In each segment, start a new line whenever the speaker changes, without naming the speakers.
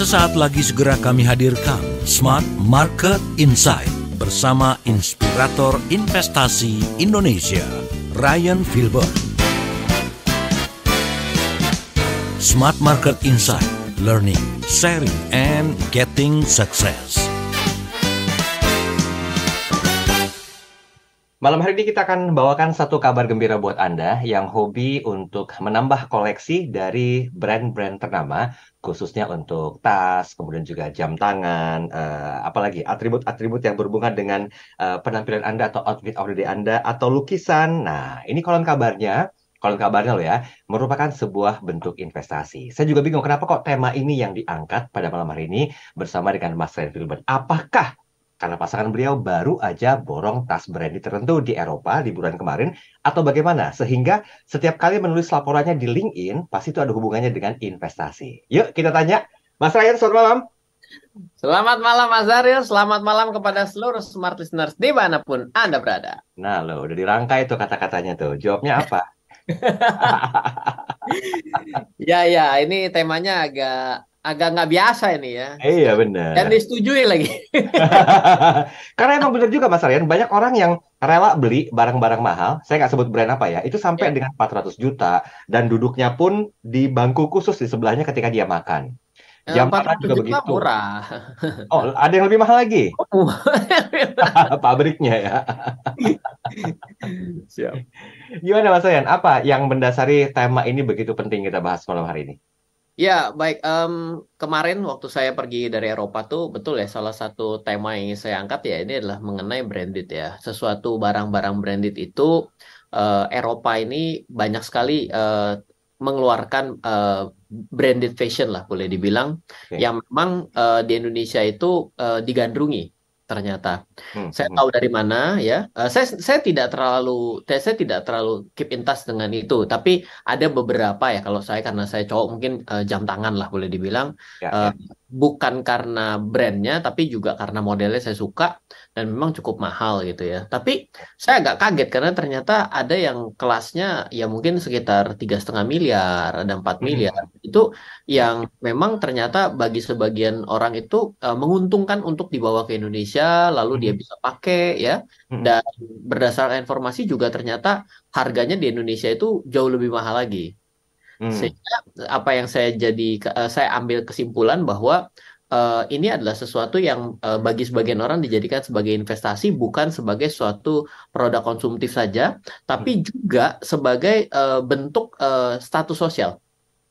Sesaat lagi segera kami hadirkan Smart Market Insight bersama inspirator investasi Indonesia, Ryan Filbert. Smart Market Insight, learning, sharing, and getting success.
Malam hari ini kita akan bawakan satu kabar gembira buat Anda yang hobi untuk menambah koleksi dari brand-brand ternama, khususnya untuk tas, kemudian juga jam tangan, apalagi atribut-atribut yang berhubungan dengan penampilan Anda atau outfit of the day Anda, atau lukisan. Nah, ini konon kabarnya loh ya, merupakan sebuah bentuk investasi. Saya juga bingung kenapa kok tema ini yang diangkat pada malam hari ini bersama dengan Mas Ryan Filbert. Apakah karena pasangan beliau baru aja borong tas branded tertentu di Eropa liburan kemarin, atau bagaimana? Sehingga setiap kali menulis laporannya di LinkedIn, pasti itu ada hubungannya dengan investasi. Yuk kita tanya. Mas Ryan, selamat malam.
Selamat malam Mas Aryo, selamat malam kepada seluruh smart listeners dimanapun Anda berada.
Nah loh, udah dirangkai tuh kata-katanya tuh. Jawabnya apa?
Ya, ini temanya agak nggak biasa ini ya.
Iya benar.
Dan disetujui lagi.
Karena emang benar juga Mas Ryan, banyak orang yang rela beli barang-barang mahal, saya nggak sebut brand apa ya, itu sampai dengan 400 juta, dan duduknya pun di bangku khusus di sebelahnya ketika dia makan. Jam tangan
400
juga
juta
begitu.
murah.
Oh, ada yang lebih mahal lagi? Pabriknya ya.
Siap.
Gimana Mas Ryan, apa yang mendasari tema ini begitu penting kita bahas malam hari ini?
Ya, baik. Kemarin waktu saya pergi dari Eropa tuh, betul ya, salah satu tema yang ingin saya angkat ya ini adalah mengenai branded ya. Sesuatu barang-barang branded itu, Eropa ini banyak sekali mengeluarkan branded fashion lah, boleh dibilang, yang memang di Indonesia itu digandrungi. Ternyata saya tahu dari mana ya. Saya tidak terlalu keep in touch dengan itu, tapi ada beberapa ya, kalau saya karena saya cowok mungkin jam tangan lah boleh dibilang, bukan karena brandnya tapi juga karena modelnya saya suka dan memang cukup mahal gitu ya. Tapi saya agak kaget karena ternyata ada yang kelasnya ya mungkin sekitar 3,5 miliar, ada 4 miliar. Itu yang memang ternyata bagi sebagian orang itu menguntungkan untuk dibawa ke Indonesia, lalu dia bisa pakai ya. Dan berdasarkan informasi juga ternyata harganya di Indonesia itu jauh lebih mahal lagi. Sehingga apa yang saya ambil kesimpulan bahwa ini adalah sesuatu yang bagi sebagian orang dijadikan sebagai investasi, bukan sebagai suatu produk konsumtif saja, tapi juga sebagai bentuk status sosial.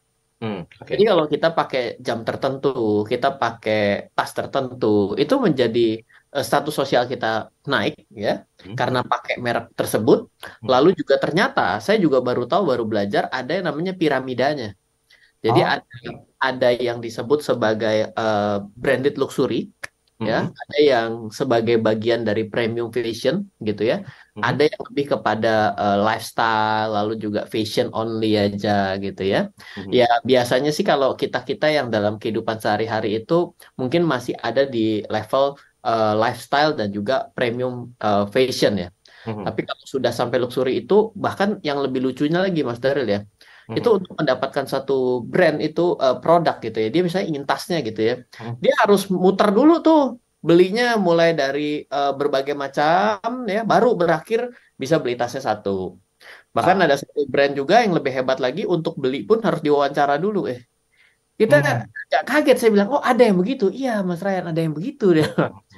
Jadi kalau kita pakai jam tertentu, kita pakai tas tertentu, itu menjadi status sosial kita naik ya, karena pakai merek tersebut. Lalu juga ternyata saya juga baru belajar ada yang namanya piramidanya. Jadi ada yang disebut sebagai branded luxury, ya, ada yang sebagai bagian dari premium fashion gitu ya. Ada yang lebih kepada lifestyle, lalu juga fashion only aja gitu ya. Ya biasanya sih kalau kita yang dalam kehidupan sehari-hari itu mungkin masih ada di level lifestyle dan juga premium fashion ya. Tapi kalau sudah sampai luxury itu, bahkan yang lebih lucunya lagi Mas Daryl ya, itu untuk mendapatkan satu brand itu produk gitu ya, dia misalnya ingin tasnya gitu ya, dia harus muter dulu tuh belinya mulai dari berbagai macam ya, baru berakhir bisa beli tasnya satu. Bahkan ada satu brand juga yang lebih hebat lagi, untuk beli pun harus diwawancara dulu. Kita nggak kaget, saya bilang, oh ada yang begitu. Iya Mas Ryan, ada yang begitu deh.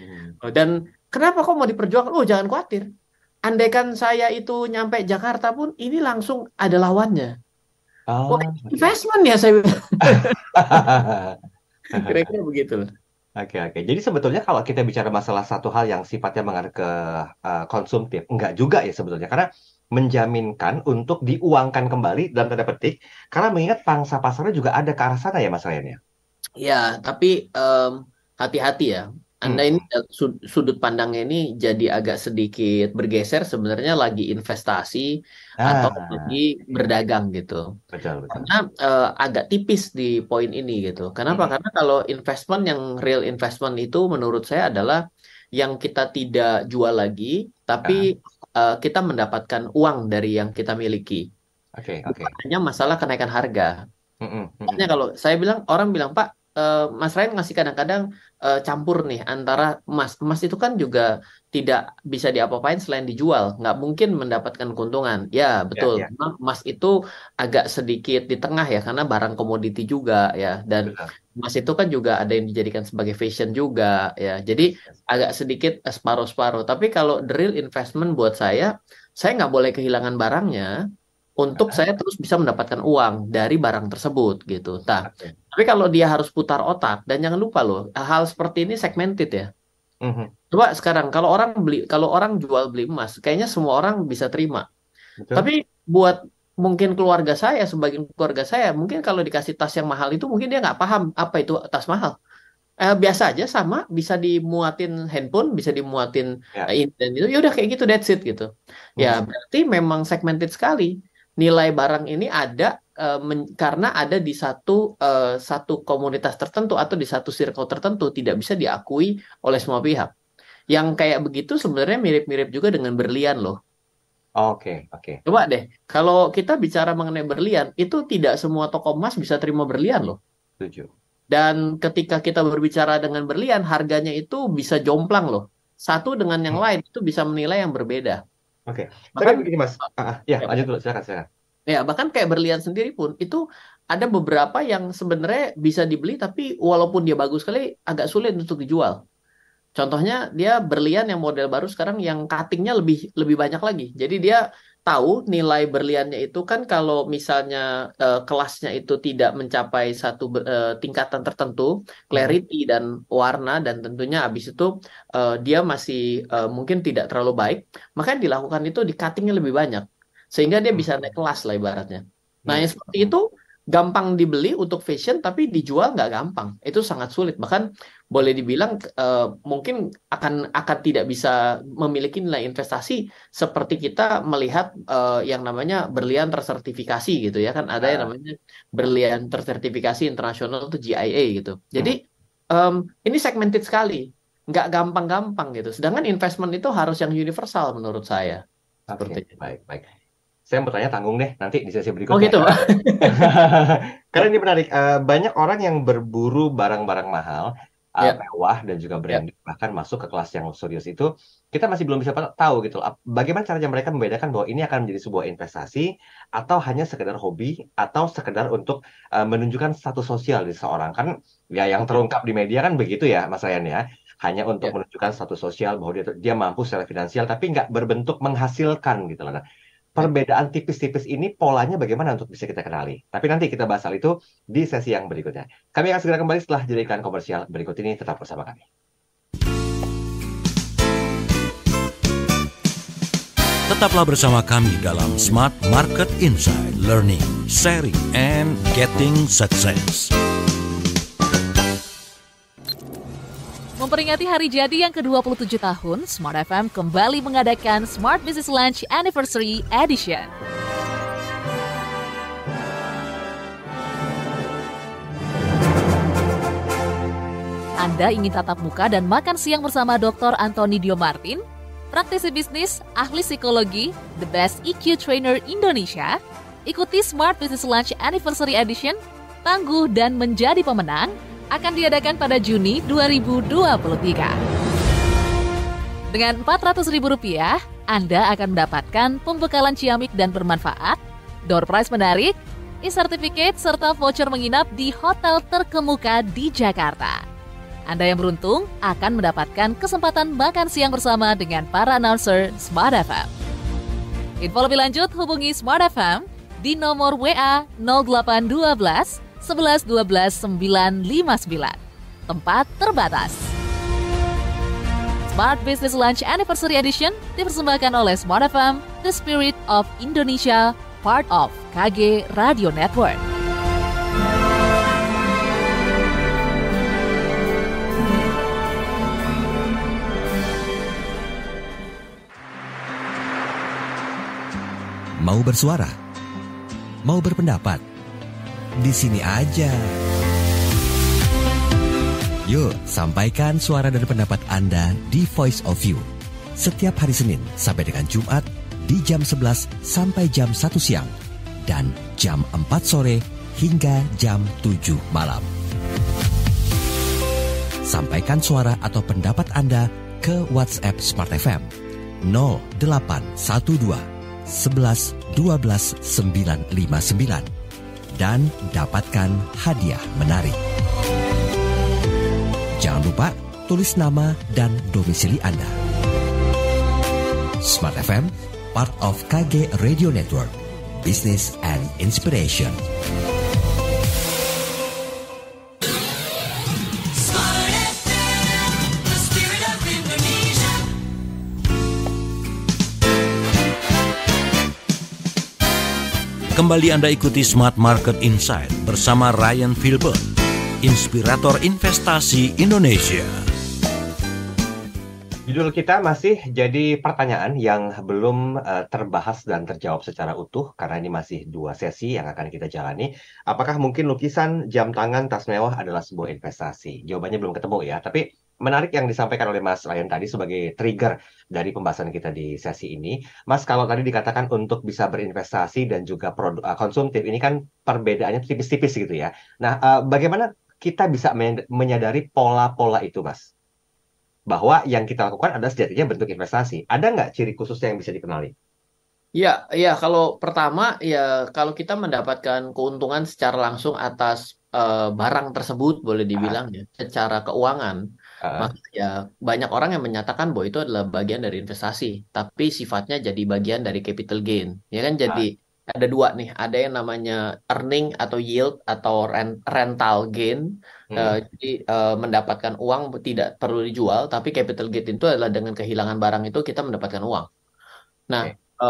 Dan kenapa kok mau diperjuangkan? Oh jangan khawatir, andaikan saya itu nyampe Jakarta pun ini langsung ada lawannya. Oh, investment ya saya bilang. Kira-kira begitu.
Oke. Jadi sebetulnya kalau kita bicara masalah satu hal yang sifatnya mengarah ke konsumtif, enggak juga ya sebetulnya. Karena menjaminkan untuk diuangkan kembali dalam tanda petik, karena mengingat pangsa pasarnya juga ada ke arah sana ya Mas Ryan ya?
Ya, tapi hati-hati ya. Anda ini sudut pandangnya ini jadi agak sedikit bergeser, sebenarnya lagi investasi atau lagi berdagang gitu.
Betul.
Karena agak tipis di poin ini gitu. Kenapa? Karena kalau investment yang real investment itu menurut saya adalah yang kita tidak jual lagi, tapi kita mendapatkan uang dari yang kita miliki. Hanya masalah kenaikan harga. Makanya kalau saya bilang, orang bilang, Pak, Mas Ryan ngasih kadang-kadang campur nih antara emas. Emas itu kan juga tidak bisa diapa-apain selain dijual. Nggak mungkin mendapatkan keuntungan. Ya,
Ya,
betul.
ya,
Memang emas itu agak sedikit di tengah ya, karena barang komoditi juga ya. Dan
betul.
emas itu kan juga ada yang dijadikan sebagai fashion juga ya. Jadi agak sedikit separuh-separuh. Tapi kalau the real investment buat saya nggak boleh kehilangan barangnya untuk saya terus bisa mendapatkan uang dari barang tersebut gitu. Nah,
Oke.
tapi kalau dia harus putar otak dan jangan lupa loh, hal seperti ini segmented ya.
Mhm.
Coba sekarang kalau orang jual beli emas, kayaknya semua orang bisa terima.
Betul.
Tapi buat mungkin keluarga saya, sebagian keluarga saya, mungkin kalau dikasih tas yang mahal itu mungkin dia nggak paham apa itu tas mahal. Biasa aja sama, bisa dimuatin handphone, bisa dimuatin
Ya.
ini dan itu, ya udah kayak gitu, that's it gitu. Ya
Mhm.
berarti memang segmented sekali. Nilai barang ini ada karena ada di satu komunitas tertentu atau di satu circle tertentu, tidak bisa diakui oleh semua pihak. Yang kayak begitu sebenarnya mirip-mirip juga dengan berlian loh.
Oke, oke.
Coba deh, kalau kita bicara mengenai berlian, itu tidak semua toko emas bisa terima berlian loh.
Setuju.
Dan ketika kita berbicara dengan berlian, harganya itu bisa jomplang loh. Satu dengan yang
Hmm.
lain itu bisa menilai yang berbeda.
Oke. Tapi
Bahkan
begini Mas. Ya,
ya,
lanjut dulu, silakan.
ya, bahkan kayak berlian sendiri pun itu ada beberapa yang sebenarnya bisa dibeli tapi walaupun dia bagus sekali agak sulit untuk dijual. Contohnya dia berlian yang model baru sekarang yang cuttingnya lebih lebih banyak lagi. Jadi dia tahu nilai berliannya itu kan kalau misalnya kelasnya itu tidak mencapai satu tingkatan tertentu,
Mhm.
clarity dan warna dan tentunya habis itu dia masih mungkin tidak terlalu baik, maka yang dilakukan itu di cuttingnya lebih banyak sehingga dia bisa naik kelas lah ibaratnya. Nah yang seperti
Mhm.
itu gampang dibeli untuk fashion tapi dijual nggak gampang. Itu sangat sulit. Bahkan boleh dibilang mungkin akan tidak bisa memiliki nilai investasi seperti kita melihat yang namanya berlian tersertifikasi gitu ya kan ada yang
Ah,
namanya berlian tersertifikasi internasional itu GIA gitu.
mhm.
Jadi ini segmented sekali, nggak gampang-gampang gitu. Sedangkan investment itu harus yang universal menurut saya seperti
Oke,
itu.
baik. Saya mau bertanya tanggung deh nanti di sesi
Oh
berikutnya
gitu.
ya. Karena ini menarik. Banyak orang yang berburu barang-barang mahal,
Ya,
mewah dan juga
ya.
branded, bahkan masuk ke kelas yang luxurious itu, kita masih belum bisa tahu gitu. Bagaimana caranya mereka membedakan bahwa ini akan menjadi sebuah investasi atau hanya sekedar hobi atau sekedar untuk menunjukkan status sosial di seseorang. Kan ya yang
Oke.
terungkap di media kan begitu ya, Mas Ryan ya. Hanya untuk
Ya.
menunjukkan status sosial bahwa dia mampu secara finansial, tapi nggak berbentuk menghasilkan gitu loh. Nah,
Ya.
perbedaan tipis-tipis ini polanya bagaimana untuk bisa kita kenali. Tapi nanti kita bahas hal itu di sesi yang berikutnya. Kami akan segera kembali setelah jeda iklan komersial berikut ini. Tetap bersama kami.
Tetaplah bersama kami dalam Smart Market Insight, Learning, Sharing, and Getting Success.
Memperingati hari jadi yang ke-27 tahun, Smart FM kembali mengadakan Smart Business Lunch Anniversary Edition. Anda ingin tatap muka dan makan siang bersama Dr. Anthony Dio Martin, praktisi bisnis, ahli psikologi, the best EQ trainer Indonesia? Ikuti Smart Business Lunch Anniversary Edition, tangguh dan menjadi pemenang, akan diadakan pada Juni 2023. Dengan Rp400.000, Anda akan mendapatkan pembekalan ciamik dan bermanfaat, door prize menarik, e-certificate serta voucher menginap di hotel terkemuka di Jakarta. Anda yang beruntung akan mendapatkan kesempatan makan siang bersama dengan para announcer Smart FM. Info lebih lanjut hubungi Smart FM di nomor WA 0812 11 12 959. Tempat terbatas. Smart Business Lunch Anniversary Edition dipersembahkan oleh Smart FM, The Spirit of Indonesia, part of KG Radio Network.
Mau bersuara? Mau berpendapat? Di sini aja. Yuk, sampaikan suara dan pendapat Anda di Voice of You. Setiap hari Senin sampai dengan Jumat di jam 11 sampai jam 1 siang. Dan jam 4 sore hingga jam 7 malam. Sampaikan suara atau pendapat Anda ke WhatsApp Smart FM 0812 11 12 959 dan dapatkan hadiah menarik. Jangan lupa tulis nama dan domisili Anda. Smart FM, part of KG Radio Network, Business and Inspiration.
Kembali Anda ikuti Smart Market Insight bersama Ryan Filbert, inspirator investasi Indonesia.
Judul kita masih jadi pertanyaan yang belum terbahas dan terjawab secara utuh karena ini masih 2 sesi yang akan kita jalani. Apakah mungkin lukisan, jam tangan, tas mewah adalah sebuah investasi? Jawabannya belum ketemu ya, tapi menarik yang disampaikan oleh Mas Ryan tadi sebagai trigger dari pembahasan kita di sesi ini. Mas, kalau tadi dikatakan untuk bisa berinvestasi dan juga konsumtif, ini kan perbedaannya tipis-tipis gitu ya. Nah, bagaimana kita bisa menyadari pola-pola itu, Mas? Bahwa yang kita lakukan adalah sejatinya bentuk investasi. Ada nggak ciri khususnya yang bisa dikenali?
Ya, ya, kalau pertama ya kalau kita mendapatkan keuntungan secara langsung atas barang tersebut boleh dibilang ya secara keuangan, maka ya banyak orang yang menyatakan bahwa itu adalah bagian dari investasi, tapi sifatnya jadi bagian dari capital gain, ya kan? Jadi ada 2 nih, ada yang namanya earning atau yield atau rental gain. Jadi mendapatkan uang tidak perlu dijual, tapi capital gain itu adalah dengan kehilangan barang itu kita mendapatkan uang. Nah,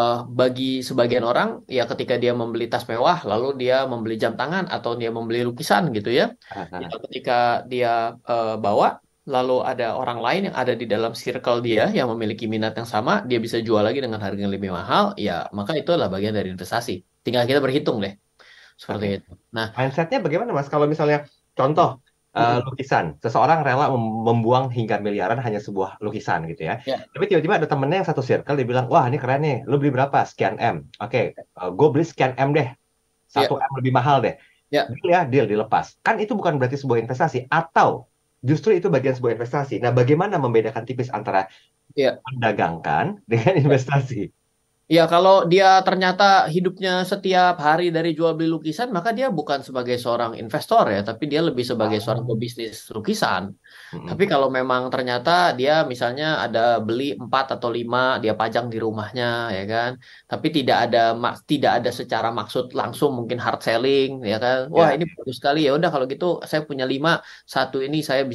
bagi sebagian orang ya ketika dia membeli tas mewah lalu dia membeli jam tangan atau dia membeli lukisan gitu ya, ya ketika dia bawa lalu ada orang lain yang ada di dalam circle dia yang memiliki minat yang sama, dia bisa jual lagi dengan harga yang lebih mahal, ya maka itu adalah bagian dari investasi. Tinggal kita berhitung deh seperti itu. Nah,
mindsetnya bagaimana, Mas? Kalau misalnya contoh lukisan, seseorang rela membuang hingga miliaran hanya sebuah lukisan gitu ya. Tapi tiba-tiba ada temennya yang satu circle, dia bilang, wah ini keren nih, lu beli berapa? Sekian M. Oke, gue beli sekian M deh. 1 M lebih mahal deh. Deal dilepas. Kan itu bukan berarti sebuah investasi, atau justru itu bagian sebuah investasi. Nah, bagaimana membedakan tipis antara mendagangkan dengan investasi?
Ya, kalau dia ternyata hidupnya setiap hari dari jual beli lukisan, maka dia bukan sebagai seorang investor ya, tapi dia lebih sebagai seorang pebisnis lukisan. Tapi kalau memang ternyata dia misalnya ada beli 4 atau 5, dia pajang di rumahnya ya kan, tapi tidak ada secara maksud langsung mungkin hard selling ya kan. Wah, ini bagus sekali, ya udah kalau gitu saya punya 5, 1 ini saya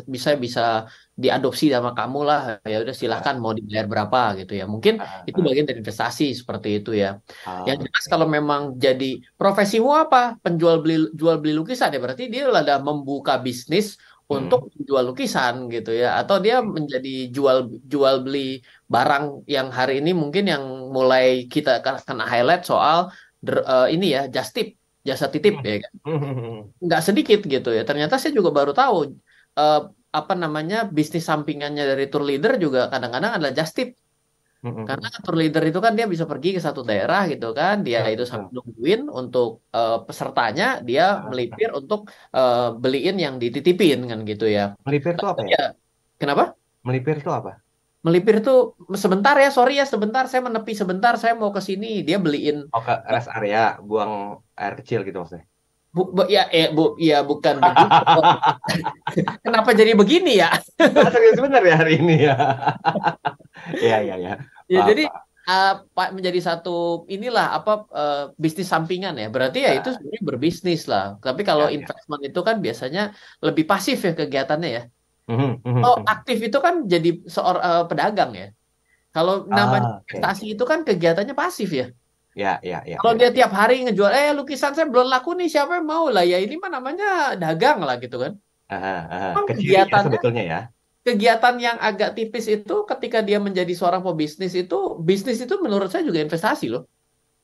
bisa diadopsi sama kamu lah, ya udah silahkan mau dibayar berapa gitu ya, mungkin itu bagian dari investasi seperti itu ya. Yang jelas kalau memang jadi profesimu apa jual beli lukisan ya berarti dia ada membuka bisnis untuk menjual lukisan gitu ya, atau dia menjadi jual beli barang yang hari ini mungkin yang mulai kita kena highlight soal ini ya jasa titip ya kan, nggak sedikit gitu ya. Ternyata saya juga baru tahu bisnis sampingannya dari tour leader juga kadang-kadang adalah just tip. Karena tour leader itu kan dia bisa pergi ke satu daerah gitu kan, dia itu sambil nungguin untuk pesertanya, dia melipir untuk beliin yang dititipin kan gitu ya.
Melipir itu apa ya?
Kenapa?
Melipir itu apa?
Melipir tuh sebentar ya, sorry ya sebentar, saya menepi sebentar, saya mau ke sini, dia beliin.
Oh, ke rest area, buang air kecil gitu maksudnya?
Bukan begitu. Kenapa jadi begini ya?
Serius benar ya hari ini ya. Iya.
Ya jadi menjadi satu inilah bisnis sampingan ya. Berarti ya itu sebenarnya berbisnis lah. Tapi kalau investment itu kan biasanya lebih pasif ya kegiatannya ya. Oh, aktif itu kan jadi seorang pedagang ya. Kalau namanya investasi itu kan kegiatannya pasif ya.
Ya.
Kalau dia tiap hari ngejual, lukisan saya belum laku nih, siapa yang mau lah? Ya ini mah namanya dagang lah gitu kan.
Kegiatan sebetulnya ya.
Kegiatan yang agak tipis itu ketika dia menjadi seorang pebisnis itu, bisnis itu menurut saya juga investasi loh.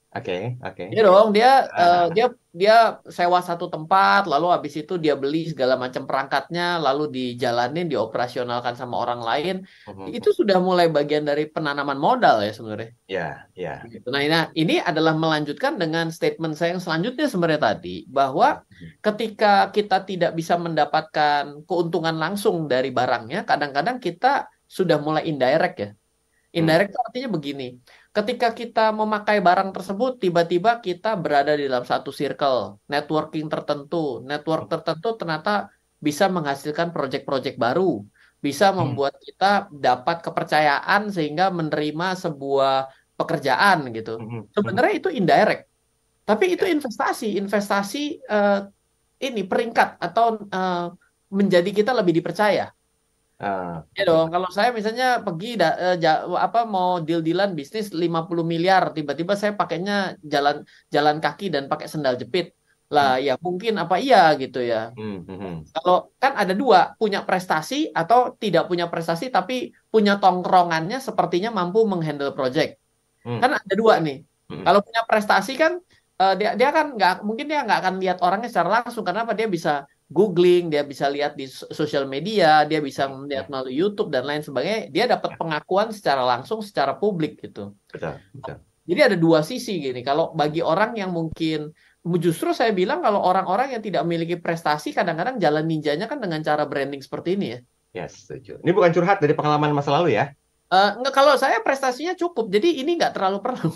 Oke.
Iya dong, dia
Ah,
dia sewa satu tempat, lalu habis itu dia beli segala macam perangkatnya, lalu dijalanin, dioperasionalkan sama orang lain. Itu sudah mulai bagian dari penanaman modal ya sebenarnya.
ya.
Gitu. Nah, ini adalah melanjutkan dengan statement saya yang selanjutnya sebenarnya tadi, bahwa ketika kita tidak bisa mendapatkan keuntungan langsung dari barangnya, kadang-kadang kita sudah mulai indirect ya. Indirect itu artinya begini, ketika kita memakai barang tersebut, tiba-tiba kita berada di dalam satu circle, networking tertentu. Network tertentu ternyata bisa menghasilkan proyek-proyek baru, bisa membuat kita dapat kepercayaan sehingga menerima sebuah pekerjaan gitu. Sebenarnya itu indirect, tapi itu investasi ini peringkat atau menjadi kita lebih dipercaya. Ya
Oke.
dong, kalau saya misalnya pergi mau deal-dealan bisnis 50 miliar, tiba-tiba saya pakainya jalan jalan kaki dan pakai sendal jepit. Lah ya mungkin apa iya gitu ya. Kalau kan ada dua, punya prestasi atau tidak punya prestasi tapi punya tongkrongannya sepertinya mampu menghandle project. Kan ada dua nih. Kalau punya prestasi kan dia kan nggak mungkin dia nggak akan lihat orangnya secara langsung karena apa dia bisa googling, dia bisa lihat di sosial media, dia bisa melihat melalui YouTube dan lain sebagainya. Dia dapat pengakuan secara langsung, secara publik gitu.
Betul.
Jadi ada dua sisi gini. Kalau bagi orang yang mungkin justru saya bilang kalau orang-orang yang tidak memiliki prestasi kadang-kadang jalan ninjanya kan dengan cara branding seperti ini ya.
Ya, setuju. Ini bukan curhat dari pengalaman masa lalu ya.
Enggak, kalau saya prestasinya cukup, jadi ini nggak terlalu perlu.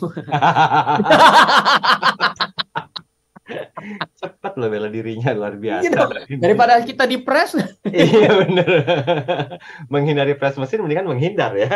Cepat loh bela dirinya, luar biasa.
Gitu. Daripada kita di press.
Iya bener. Menghindari press mesin mendingan menghindar ya.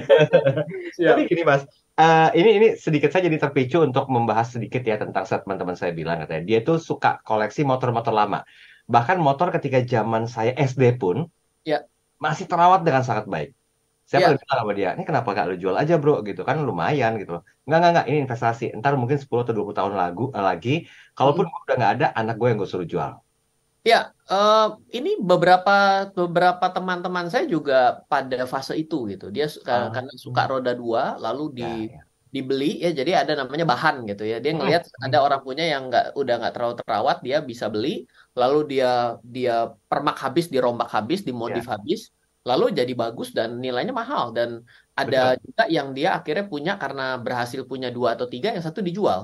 Tapi
Siap.
gini Mas, ini sedikit saja jadi terpicu untuk membahas sedikit ya tentang statement teman saya bilang katanya dia tuh suka koleksi motor-motor lama. Bahkan motor ketika zaman saya SD pun
Ya,
masih terawat dengan sangat baik. Saya
ya.
pernah bilang sama dia, ini kenapa gak lu jual aja bro gitu kan lumayan gitu. Enggak, ini investasi. Ntar mungkin 10 atau 20 tahun lagi, kalaupun
Mm.
udah nggak ada, anak gue yang gue suruh jual.
Ya, ini beberapa teman-teman saya juga pada fase itu gitu. Dia
Ah,
karena suka roda dua, lalu
ya.
dibeli ya. Jadi ada namanya bahan gitu ya. Dia ngelihat ada orang punya yang udah nggak terlalu terawat, dia bisa beli, lalu dia dia permak habis, dirombak habis, dimodif
Ya,
habis, lalu jadi bagus dan nilainya mahal. Dan ada
betul.
juga yang dia akhirnya punya karena berhasil punya dua atau tiga, yang satu dijual.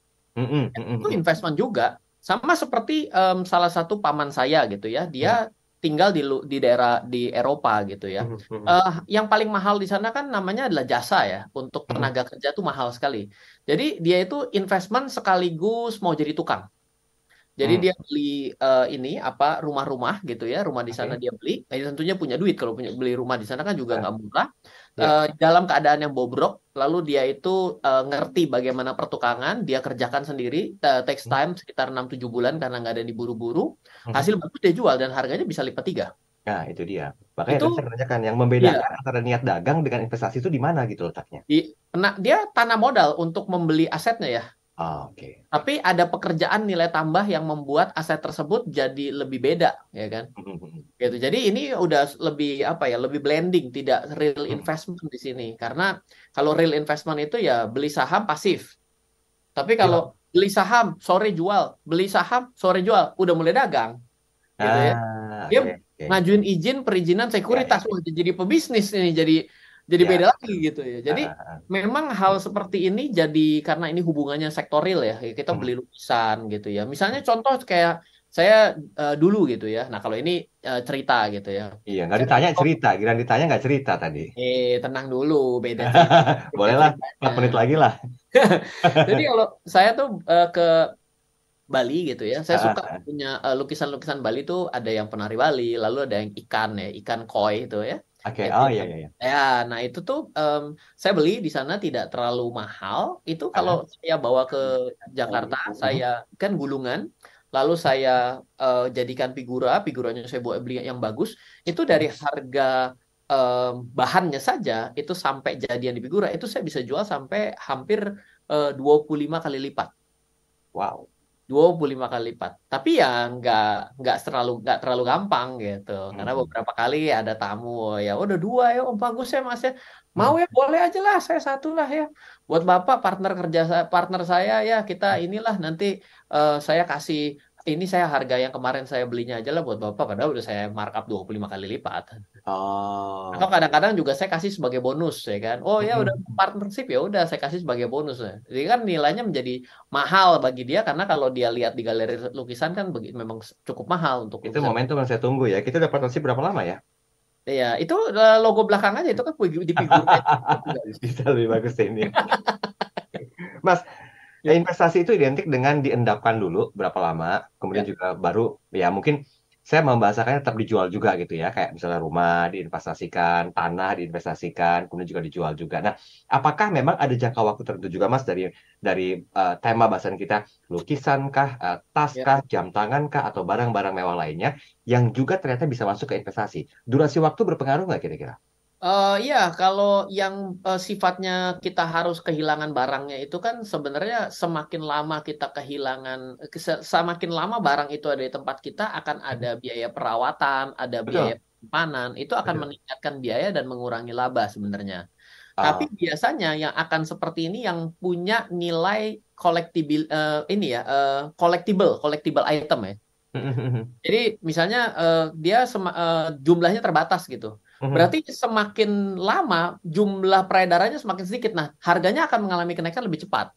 Itu investment juga. Sama seperti salah satu paman saya gitu ya, dia tinggal di daerah di Eropa gitu ya. Yang paling mahal di sana kan namanya adalah jasa ya, untuk tenaga kerja tuh mahal sekali. Jadi dia itu investment sekaligus mau jadi tukang. Jadi dia beli ini apa rumah-rumah gitu ya, rumah di sana
Oke.
dia beli. Nah, tentunya punya duit kalau punya beli rumah di sana kan juga
Ah,
nggak murah.
ya.
Dalam keadaan yang bobrok, lalu dia itu ngerti bagaimana pertukangan, dia kerjakan sendiri, takes time sekitar 6-7 bulan karena nggak ada yang diburu-buru. Hasil bagus dia jual dan harganya bisa lipat 3.
Nah, itu dia. Makanya
Itu
tadi saya menanyakan yang
ya
membedakan antara niat dagang dengan investasi itu di mana gitu letaknya.
dia tanah modal untuk membeli asetnya ya.
Oke.
Tapi ada pekerjaan nilai tambah yang membuat aset tersebut jadi lebih beda, ya kan? Gitu. Jadi ini udah lebih apa ya, lebih blending, tidak real investment di sini. Karena kalau real investment itu ya beli saham pasif. Tapi kalau
Ya.
beli saham sore jual, beli saham sore jual, udah mulai dagang, gitu ya. Dia
Oke.
ngajuin izin perizinan
Ya.
sekuritas, wah jadi pebisnis ini, jadi
Ya.
beda lagi gitu ya. Jadi memang hal seperti ini jadi karena ini hubungannya sektoril ya, kita beli lukisan gitu ya. Misalnya contoh kayak saya dulu gitu ya. Nah kalau ini cerita gitu ya.
Iya, nggak
Saya
ditanya
dulu,
cerita, giliran ditanya nggak cerita tadi.
tenang dulu, beda cerita, beda
Bolehlah,
ceritanya.
4 menit lagi lah.
Jadi kalau saya tuh ke Bali gitu ya, saya suka punya lukisan-lukisan Bali tuh ada yang penari Bali, lalu ada yang ikan ya, ikan koi itu ya.
Oke,
Itu
oh
yang
iya, iya.
ya, nah itu tuh saya beli di sana tidak terlalu mahal. Itu kalau saya bawa ke Jakarta, saya kan gulungan, lalu saya jadikan figuranya saya beli yang bagus. Itu dari harga bahannya saja itu sampai jadian di figura itu saya bisa jual sampai hampir 25 kali lipat.
Wow.
25 kali lipat. Tapi ya nggak terlalu gampang gitu. Karena beberapa kali ada tamu, ya udah dua ya, bagus ya Mas ya. Mau ya boleh aja lah, saya satu lah ya. Buat Bapak partner saya ya kita inilah nanti saya kasih ini saya harga yang kemarin saya belinya aja lah buat Bapak padahal udah saya markup 25 kali lipat. Atau
Oh.
kadang-kadang juga saya kasih sebagai bonus ya kan. Oh ya udah partnership ya udah saya kasih sebagai bonus ya. Jadi kan nilainya menjadi mahal bagi dia karena kalau dia lihat di galeri lukisan kan memang cukup mahal untuk
Itu
lukisan.
momentum yang saya tunggu ya. Kita udah partnership berapa lama ya?
Ya, itu logo belakang aja itu kan di figurnya.
Bisa lebih bagus ini. Mas,
Ya.
investasi itu identik dengan diendapkan dulu berapa lama, kemudian
Ya.
juga baru ya mungkin saya membahasakannya tetap dijual juga gitu ya, kayak misalnya rumah diinvestasikan, tanah diinvestasikan, kemudian juga dijual juga. Nah, apakah memang ada jangka waktu tertentu juga Mas dari tema bahasan kita, lukisan kah, tas
Ya.
kah, jam tangan kah, atau barang-barang mewah lainnya yang juga ternyata bisa masuk ke investasi? Durasi waktu berpengaruh nggak kira-kira?
Iya, kalau yang sifatnya kita harus kehilangan barangnya itu kan sebenarnya semakin lama kita kehilangan, semakin lama barang itu ada di tempat kita akan ada biaya perawatan, ada biaya
Betul,
penyimpanan, itu akan
betul.
meningkatkan biaya dan mengurangi laba sebenarnya.
Ah,
Tapi biasanya yang akan seperti ini yang punya nilai collectible item ya. Jadi misalnya dia jumlahnya terbatas gitu. Berarti semakin lama jumlah peredarannya semakin sedikit. Nah, harganya akan mengalami kenaikan lebih cepat.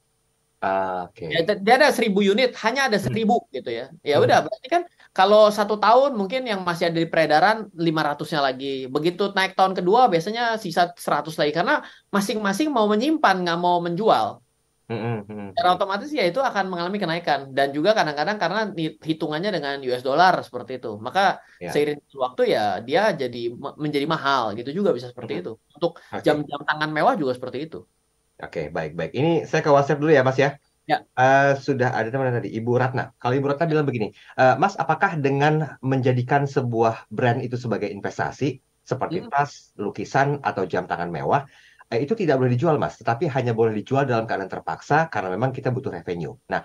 Ya,
Oke.
dia ada 1.000 unit, hanya ada 1.000 gitu ya. Ya udah, berarti kan kalau 1 tahun mungkin yang masih ada di peredaran 500-nya lagi. Begitu naik tahun kedua biasanya sisa 100 lagi. Karena masing-masing mau menyimpan, nggak mau menjual. Secara otomatis ya itu akan mengalami kenaikan. Dan juga kadang-kadang karena hitungannya dengan US dollar seperti itu. Maka
Ya.
seiring waktu ya dia jadi menjadi mahal gitu juga bisa seperti itu. Untuk
Oke.
jam-jam tangan mewah juga seperti itu.
Oke, baik-baik. Ini saya ke WhatsApp dulu ya, Mas ya.
Ya.
Sudah ada teman tadi, Ibu Ratna. Kalau Ibu Ratna bilang begini, Mas, apakah dengan menjadikan sebuah brand itu sebagai investasi, seperti
Hmm.
tas, lukisan, atau jam tangan mewah, itu tidak boleh dijual, Mas, tetapi hanya boleh dijual dalam keadaan terpaksa karena memang kita butuh revenue. Nah,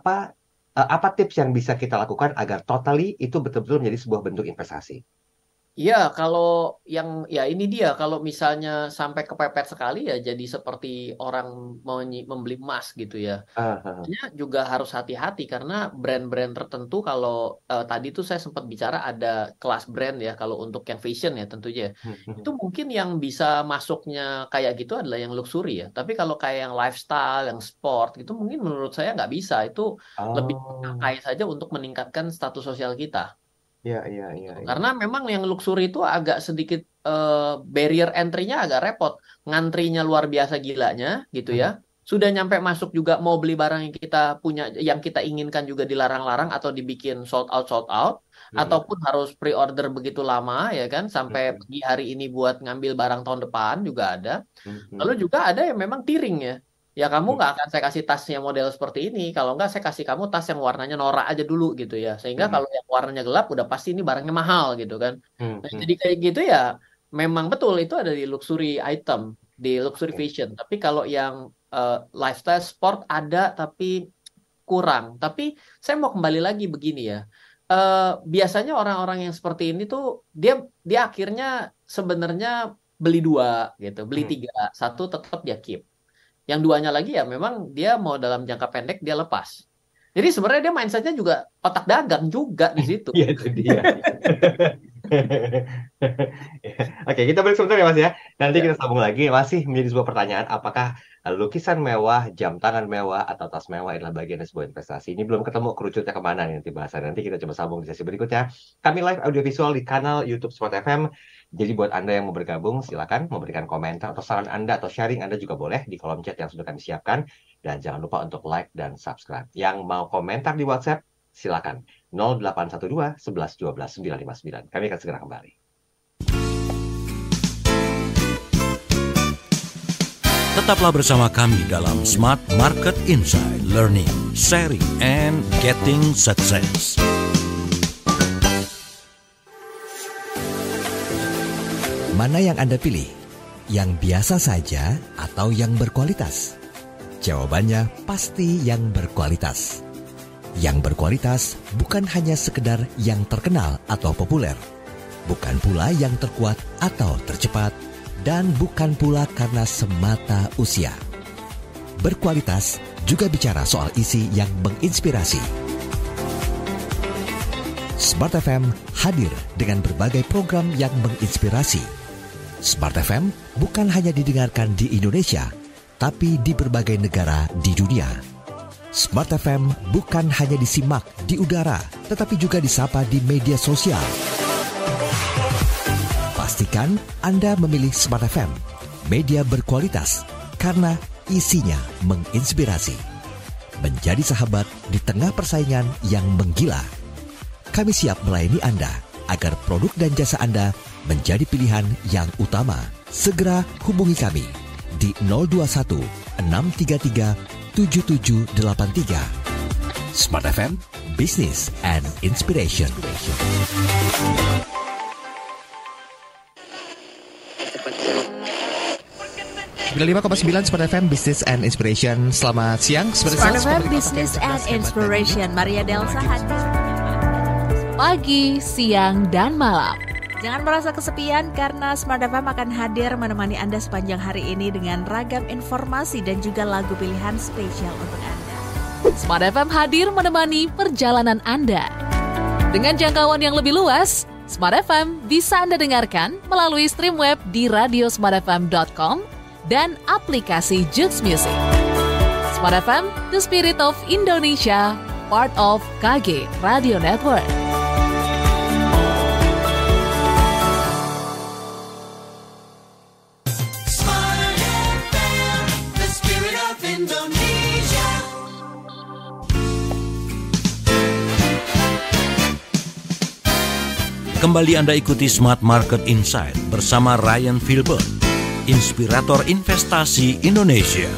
apa tips yang bisa kita lakukan agar totally itu betul-betul menjadi sebuah bentuk investasi?
Iya, kalau yang ya ini dia kalau misalnya sampai kepepet sekali ya jadi seperti orang membeli emas gitu ya.
Ah, ah, ah.
Makanya juga harus hati-hati karena brand-brand tertentu kalau tadi tuh saya sempat bicara ada kelas brand ya kalau untuk yang fashion ya tentunya. Itu mungkin yang bisa masuknya kayak gitu adalah yang luxury ya. Tapi kalau kayak yang lifestyle, yang sport gitu mungkin menurut saya nggak bisa. Itu lebih
Oh,
pakai saja untuk meningkatkan status sosial kita.
iya, iya, iya, iya.
Karena memang yang luxury itu agak sedikit barrier entry-nya agak repot. Ngantrinya luar biasa gilanya gitu ya. Sudah nyampe masuk juga mau beli barang yang kita punya, yang kita inginkan juga dilarang-larang atau dibikin sold out. Ataupun harus pre-order begitu lama ya kan. Sampai pagi hari ini buat ngambil barang tahun depan juga ada. Lalu juga ada yang memang tiring ya. Ya kamu nggak akan saya kasih tas yang model seperti ini. Kalau nggak saya kasih kamu tas yang warnanya norak aja dulu gitu ya. Sehingga kalau yang warnanya gelap udah pasti ini barangnya mahal gitu kan. Nah, jadi kayak gitu ya memang betul itu ada di luxury item, di luxury fashion. Tapi kalau yang lifestyle sport ada tapi kurang. Tapi saya mau kembali lagi begini ya. Biasanya orang-orang yang seperti ini tuh dia akhirnya sebenarnya beli 2 gitu, beli 3, 1 tetap dia keep. Yang 2-nya lagi ya memang dia mau dalam jangka pendek dia lepas. Jadi sebenarnya dia mindsetnya juga otak dagang juga di situ.
Iya, itu dia. Oke, kita break sebentar ya Mas ya. Nanti kita
Ya.
sambung lagi. Masih menjadi sebuah pertanyaan, apakah lukisan mewah, jam tangan mewah, atau tas mewah adalah bagian dari sebuah investasi? Ini belum ketemu kerucutnya kemana nih nanti bahasan. Nanti kita coba sambung di sesi berikutnya. Kami live audiovisual di kanal YouTube Smart FM. Jadi buat Anda yang mau bergabung, silakan memberikan komentar atau saran Anda atau sharing Anda juga boleh di kolom chat yang sudah kami siapkan. Dan jangan lupa untuk like dan subscribe. Yang mau komentar di WhatsApp, silakan. 0812 11 12 959. Kami akan segera kembali.
Tetaplah bersama kami dalam Smart Market Insight, Learning, Sharing, and Getting Success.
Mana yang Anda pilih? Yang biasa saja atau yang berkualitas? Jawabannya pasti yang berkualitas. Yang berkualitas bukan hanya sekedar yang terkenal atau populer. Bukan pula yang terkuat atau tercepat. dan bukan pula karena semata usia. Berkualitas juga bicara soal isi yang menginspirasi. Smart FM hadir dengan berbagai program yang menginspirasi. Smart FM bukan hanya didengarkan di Indonesia, tapi di berbagai negara di dunia. Smart FM bukan hanya disimak di udara, tetapi juga disapa di media sosial. Pastikan Anda memilih Smart FM, media berkualitas, karena isinya menginspirasi. Menjadi sahabat di tengah persaingan yang menggila. Kami siap melayani Anda agar produk dan jasa Anda menjadi pilihan yang utama. Segera hubungi kami di 021 633 7783. Smart FM, Business and Inspiration. 95,9 Smart FM Business and Inspiration. Selamat siang
Smart FM Business and Inspiration. Maria Delsa hadir pagi, siang, dan malam. Jangan merasa kesepian karena Smart FM akan hadir menemani Anda sepanjang hari ini dengan ragam informasi dan juga lagu pilihan spesial untuk Anda. Smart FM hadir menemani perjalanan Anda. Dengan jangkauan yang lebih luas, Smart FM bisa Anda dengarkan melalui stream web di radiosmartfm.com dan aplikasi Joox Music. Smart FM, the spirit of Indonesia, part of KG Radio Network.
Smart FM, the spirit of Indonesia.
Kembali Anda ikuti Smart Market Insight bersama Ryan Filbert, inspirator investasi Indonesia.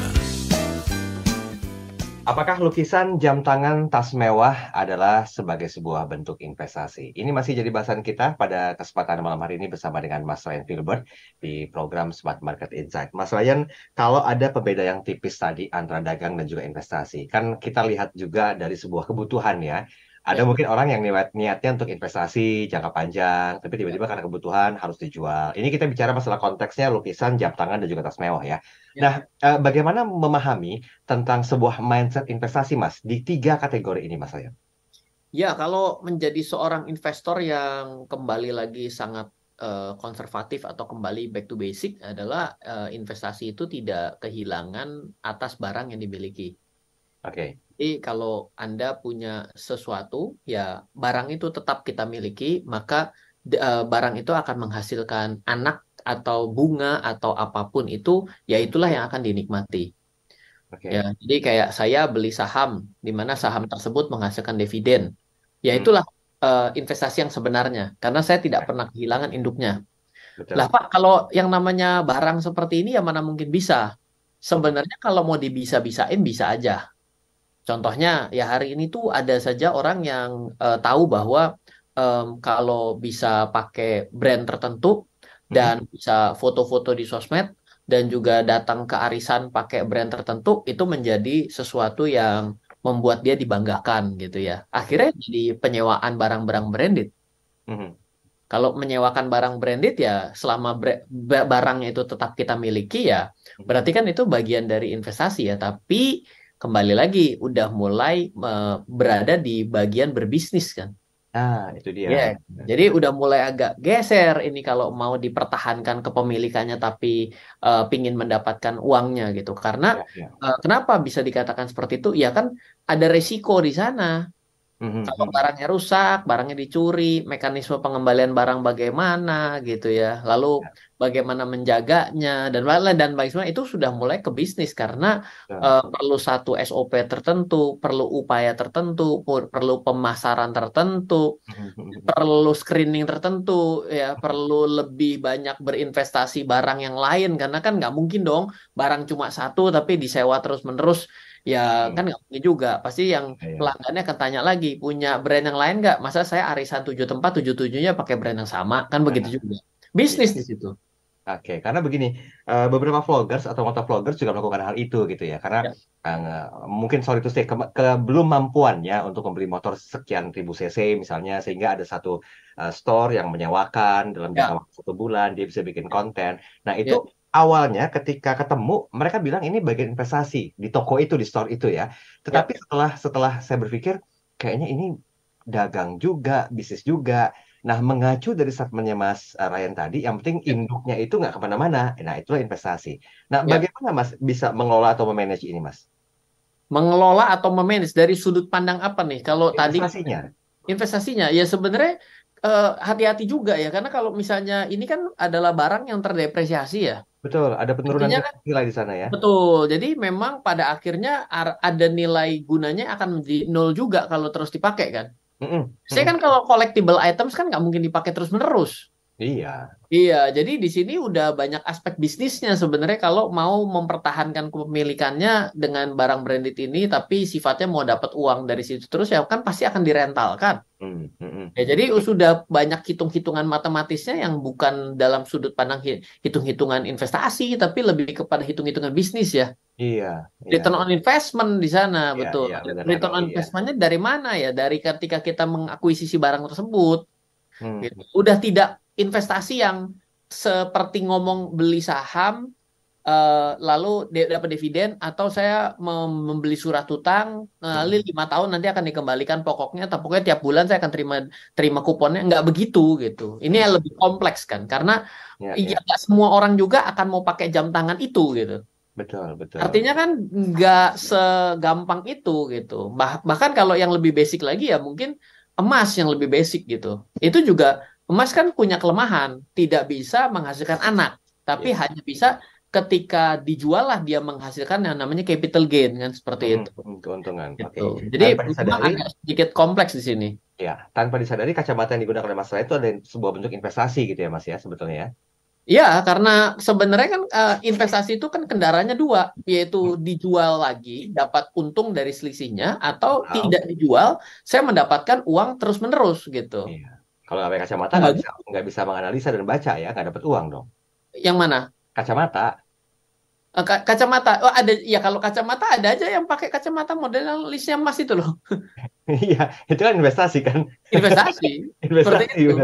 Apakah lukisan jam tangan tas mewah adalah sebagai sebuah bentuk investasi? Ini masih jadi bahasan kita pada kesempatan malam hari ini bersama dengan Mas Ryan Filbert di program Smart Market Insight. Mas Ryan, kalau ada pembeda yang tipis tadi antara dagang dan juga investasi, kan kita lihat juga dari sebuah kebutuhan ya. Ada mungkin orang yang niatnya untuk investasi jangka panjang, tapi tiba-tiba karena kebutuhan harus dijual. Ini kita bicara masalah konteksnya lukisan, jam tangan, dan juga tas mewah ya. Nah, bagaimana memahami tentang sebuah mindset investasi, Mas, di 3 kategori ini, Mas Ryan?
Ya, kalau menjadi seorang investor yang kembali lagi sangat konservatif atau kembali back to basic adalah investasi itu tidak kehilangan atas barang yang dimiliki.
Oke.
Jadi kalau Anda punya sesuatu, ya barang itu tetap kita miliki, maka barang itu akan menghasilkan anak atau bunga atau apapun itu, ya itulah yang akan dinikmati.
Oke.
Ya, jadi kayak saya beli saham, di mana saham tersebut menghasilkan dividen. Ya itulah investasi yang sebenarnya, karena saya tidak pernah kehilangan induknya.
Betul.
Lah Pak, kalau yang namanya barang seperti ini ya mana mungkin bisa. Sebenarnya kalau mau dibisa-bisain bisa aja. Contohnya ya hari ini tuh ada saja orang yang tahu bahwa kalau bisa pakai brand tertentu dan bisa foto-foto di sosmed dan juga datang ke arisan pakai brand tertentu, itu menjadi sesuatu yang membuat dia dibanggakan gitu ya. Akhirnya jadi penyewaan barang-barang branded. Kalau menyewakan barang branded ya selama barangnya itu tetap kita miliki ya berarti kan itu bagian dari investasi ya. Tapi kembali lagi udah mulai berada di bagian berbisnis kan.
Nah, itu dia.
Ya, jadi udah mulai agak geser ini kalau mau dipertahankan kepemilikannya tapi pingin mendapatkan uangnya gitu. Karena kenapa bisa dikatakan seperti itu? Ya kan ada resiko di sana. Kalau barangnya rusak, barangnya dicuri, mekanisme pengembalian barang bagaimana gitu ya. Lalu bagaimana menjaganya dan bagaimana itu sudah mulai ke bisnis karena perlu satu SOP tertentu, perlu upaya tertentu, perlu pemasaran tertentu, perlu screening tertentu, ya perlu lebih banyak berinvestasi barang yang lain karena kan nggak mungkin dong barang cuma satu tapi disewa terus-menerus. Ya kan nggak mungkin juga. Pasti yang pelanggannya akan tanya lagi, punya brand yang lain nggak? Masa saya arisan 7 tempat, 7-7-nya pakai brand yang sama? Kan begitu juga. Bisnis di situ.
Oke, karena begini, beberapa vloggers atau motovloggers juga melakukan hal itu gitu ya. Karena
Ya,
mungkin sorry to say, belum mampuannya untuk membeli motor sekian ribu cc misalnya, sehingga ada satu store yang menyewakan dalam jangka
ya,
waktu 1 bulan, dia bisa bikin konten. Nah
ya,
itu awalnya ketika ketemu, mereka bilang ini bagian investasi di toko itu, di store itu ya.
ya.
Tetapi setelah saya berpikir, kayaknya ini dagang juga, bisnis juga. Nah, mengacu dari statementnya Mas Ryan tadi, yang penting induknya itu nggak kemana-mana. Nah, itulah investasi. Nah,
Ya.
bagaimana Mas bisa mengelola atau memanage ini, Mas?
Mengelola atau memanage dari sudut pandang apa nih? Kalau tadi
Investasinya.
investasinya, ya sebenarnya hati-hati juga ya, karena kalau misalnya ini kan adalah barang yang terdepresiasi ya.
Betul, ada penurunan
Artinya kan
nilai di sana ya.
betul. Jadi memang pada akhirnya ada nilai gunanya akan menjadi nol juga kalau terus dipakai kan.
Mm-mm,
Saya
mm-mm.
kan kalau collectible items kan nggak mungkin dipakai terus-menerus.
Iya,
Iya, jadi di sini udah banyak aspek bisnisnya sebenarnya kalau mau mempertahankan kepemilikannya dengan barang branded ini, tapi sifatnya mau dapat uang dari situ terus ya kan pasti akan direntalkan.
mm, mm-mm.
Ya, jadi sudah banyak hitung-hitungan matematisnya yang bukan dalam sudut pandang hitung-hitungan investasi, tapi lebih kepada hitung-hitungan bisnis ya.
Iya, iya,
Return on investment di sana,
iya,
betul.
iya, benar
Return on
ROI ya.
investmentnya dari mana ya? Dari ketika kita mengakuisisi barang tersebut.
Hmm,
Gitu. Udah tidak investasi yang seperti ngomong beli saham, lalu dapat dividen, atau saya membeli surat utang,
mm,
5 tahun nanti akan dikembalikan pokoknya, tapi pokoknya tiap bulan saya akan terima terima kuponnya. Nggak begitu gitu. Ini yang lebih kompleks kan, karena
ya,
ya
ya,
nggak semua orang juga akan mau pakai jam tangan itu gitu.
betul, betul.
Artinya kan nggak segampang itu gitu. Bahkan kalau yang lebih basic lagi ya mungkin emas yang lebih basic gitu. Itu juga emas kan punya kelemahan, tidak bisa menghasilkan anak, tapi
Ya,
hanya bisa ketika dijual lah dia menghasilkan yang namanya capital gain kan seperti
mm-mm,
itu.
keuntungan. Oke,
Gitu. Jadi
tanpa
memang
disadari,
agak sedikit kompleks di sini.
ya, tanpa disadari kacamata yang digunakan oleh Mas Ray itu ada sebuah bentuk investasi gitu ya, Mas ya, sebetulnya ya.
Ya, karena sebenarnya kan investasi itu kan kendaraannya dua, yaitu
Hmm.
dijual lagi, dapat untung dari selisihnya, atau
Wow.
tidak dijual, saya mendapatkan uang terus-menerus gitu.
Iya. Kalau nggak pakai kacamata
Yang bagus,
nggak bisa menganalisa dan baca ya, nggak dapat uang dong.
yang mana?
Kacamata,
Kacamata. Oh, ada ya, kalau kacamata ada aja yang pakai kacamata model yang listnya emas itu loh.
iya, itu kan investasi kan,
Investasi. Seperti
investasi
itu.
bener.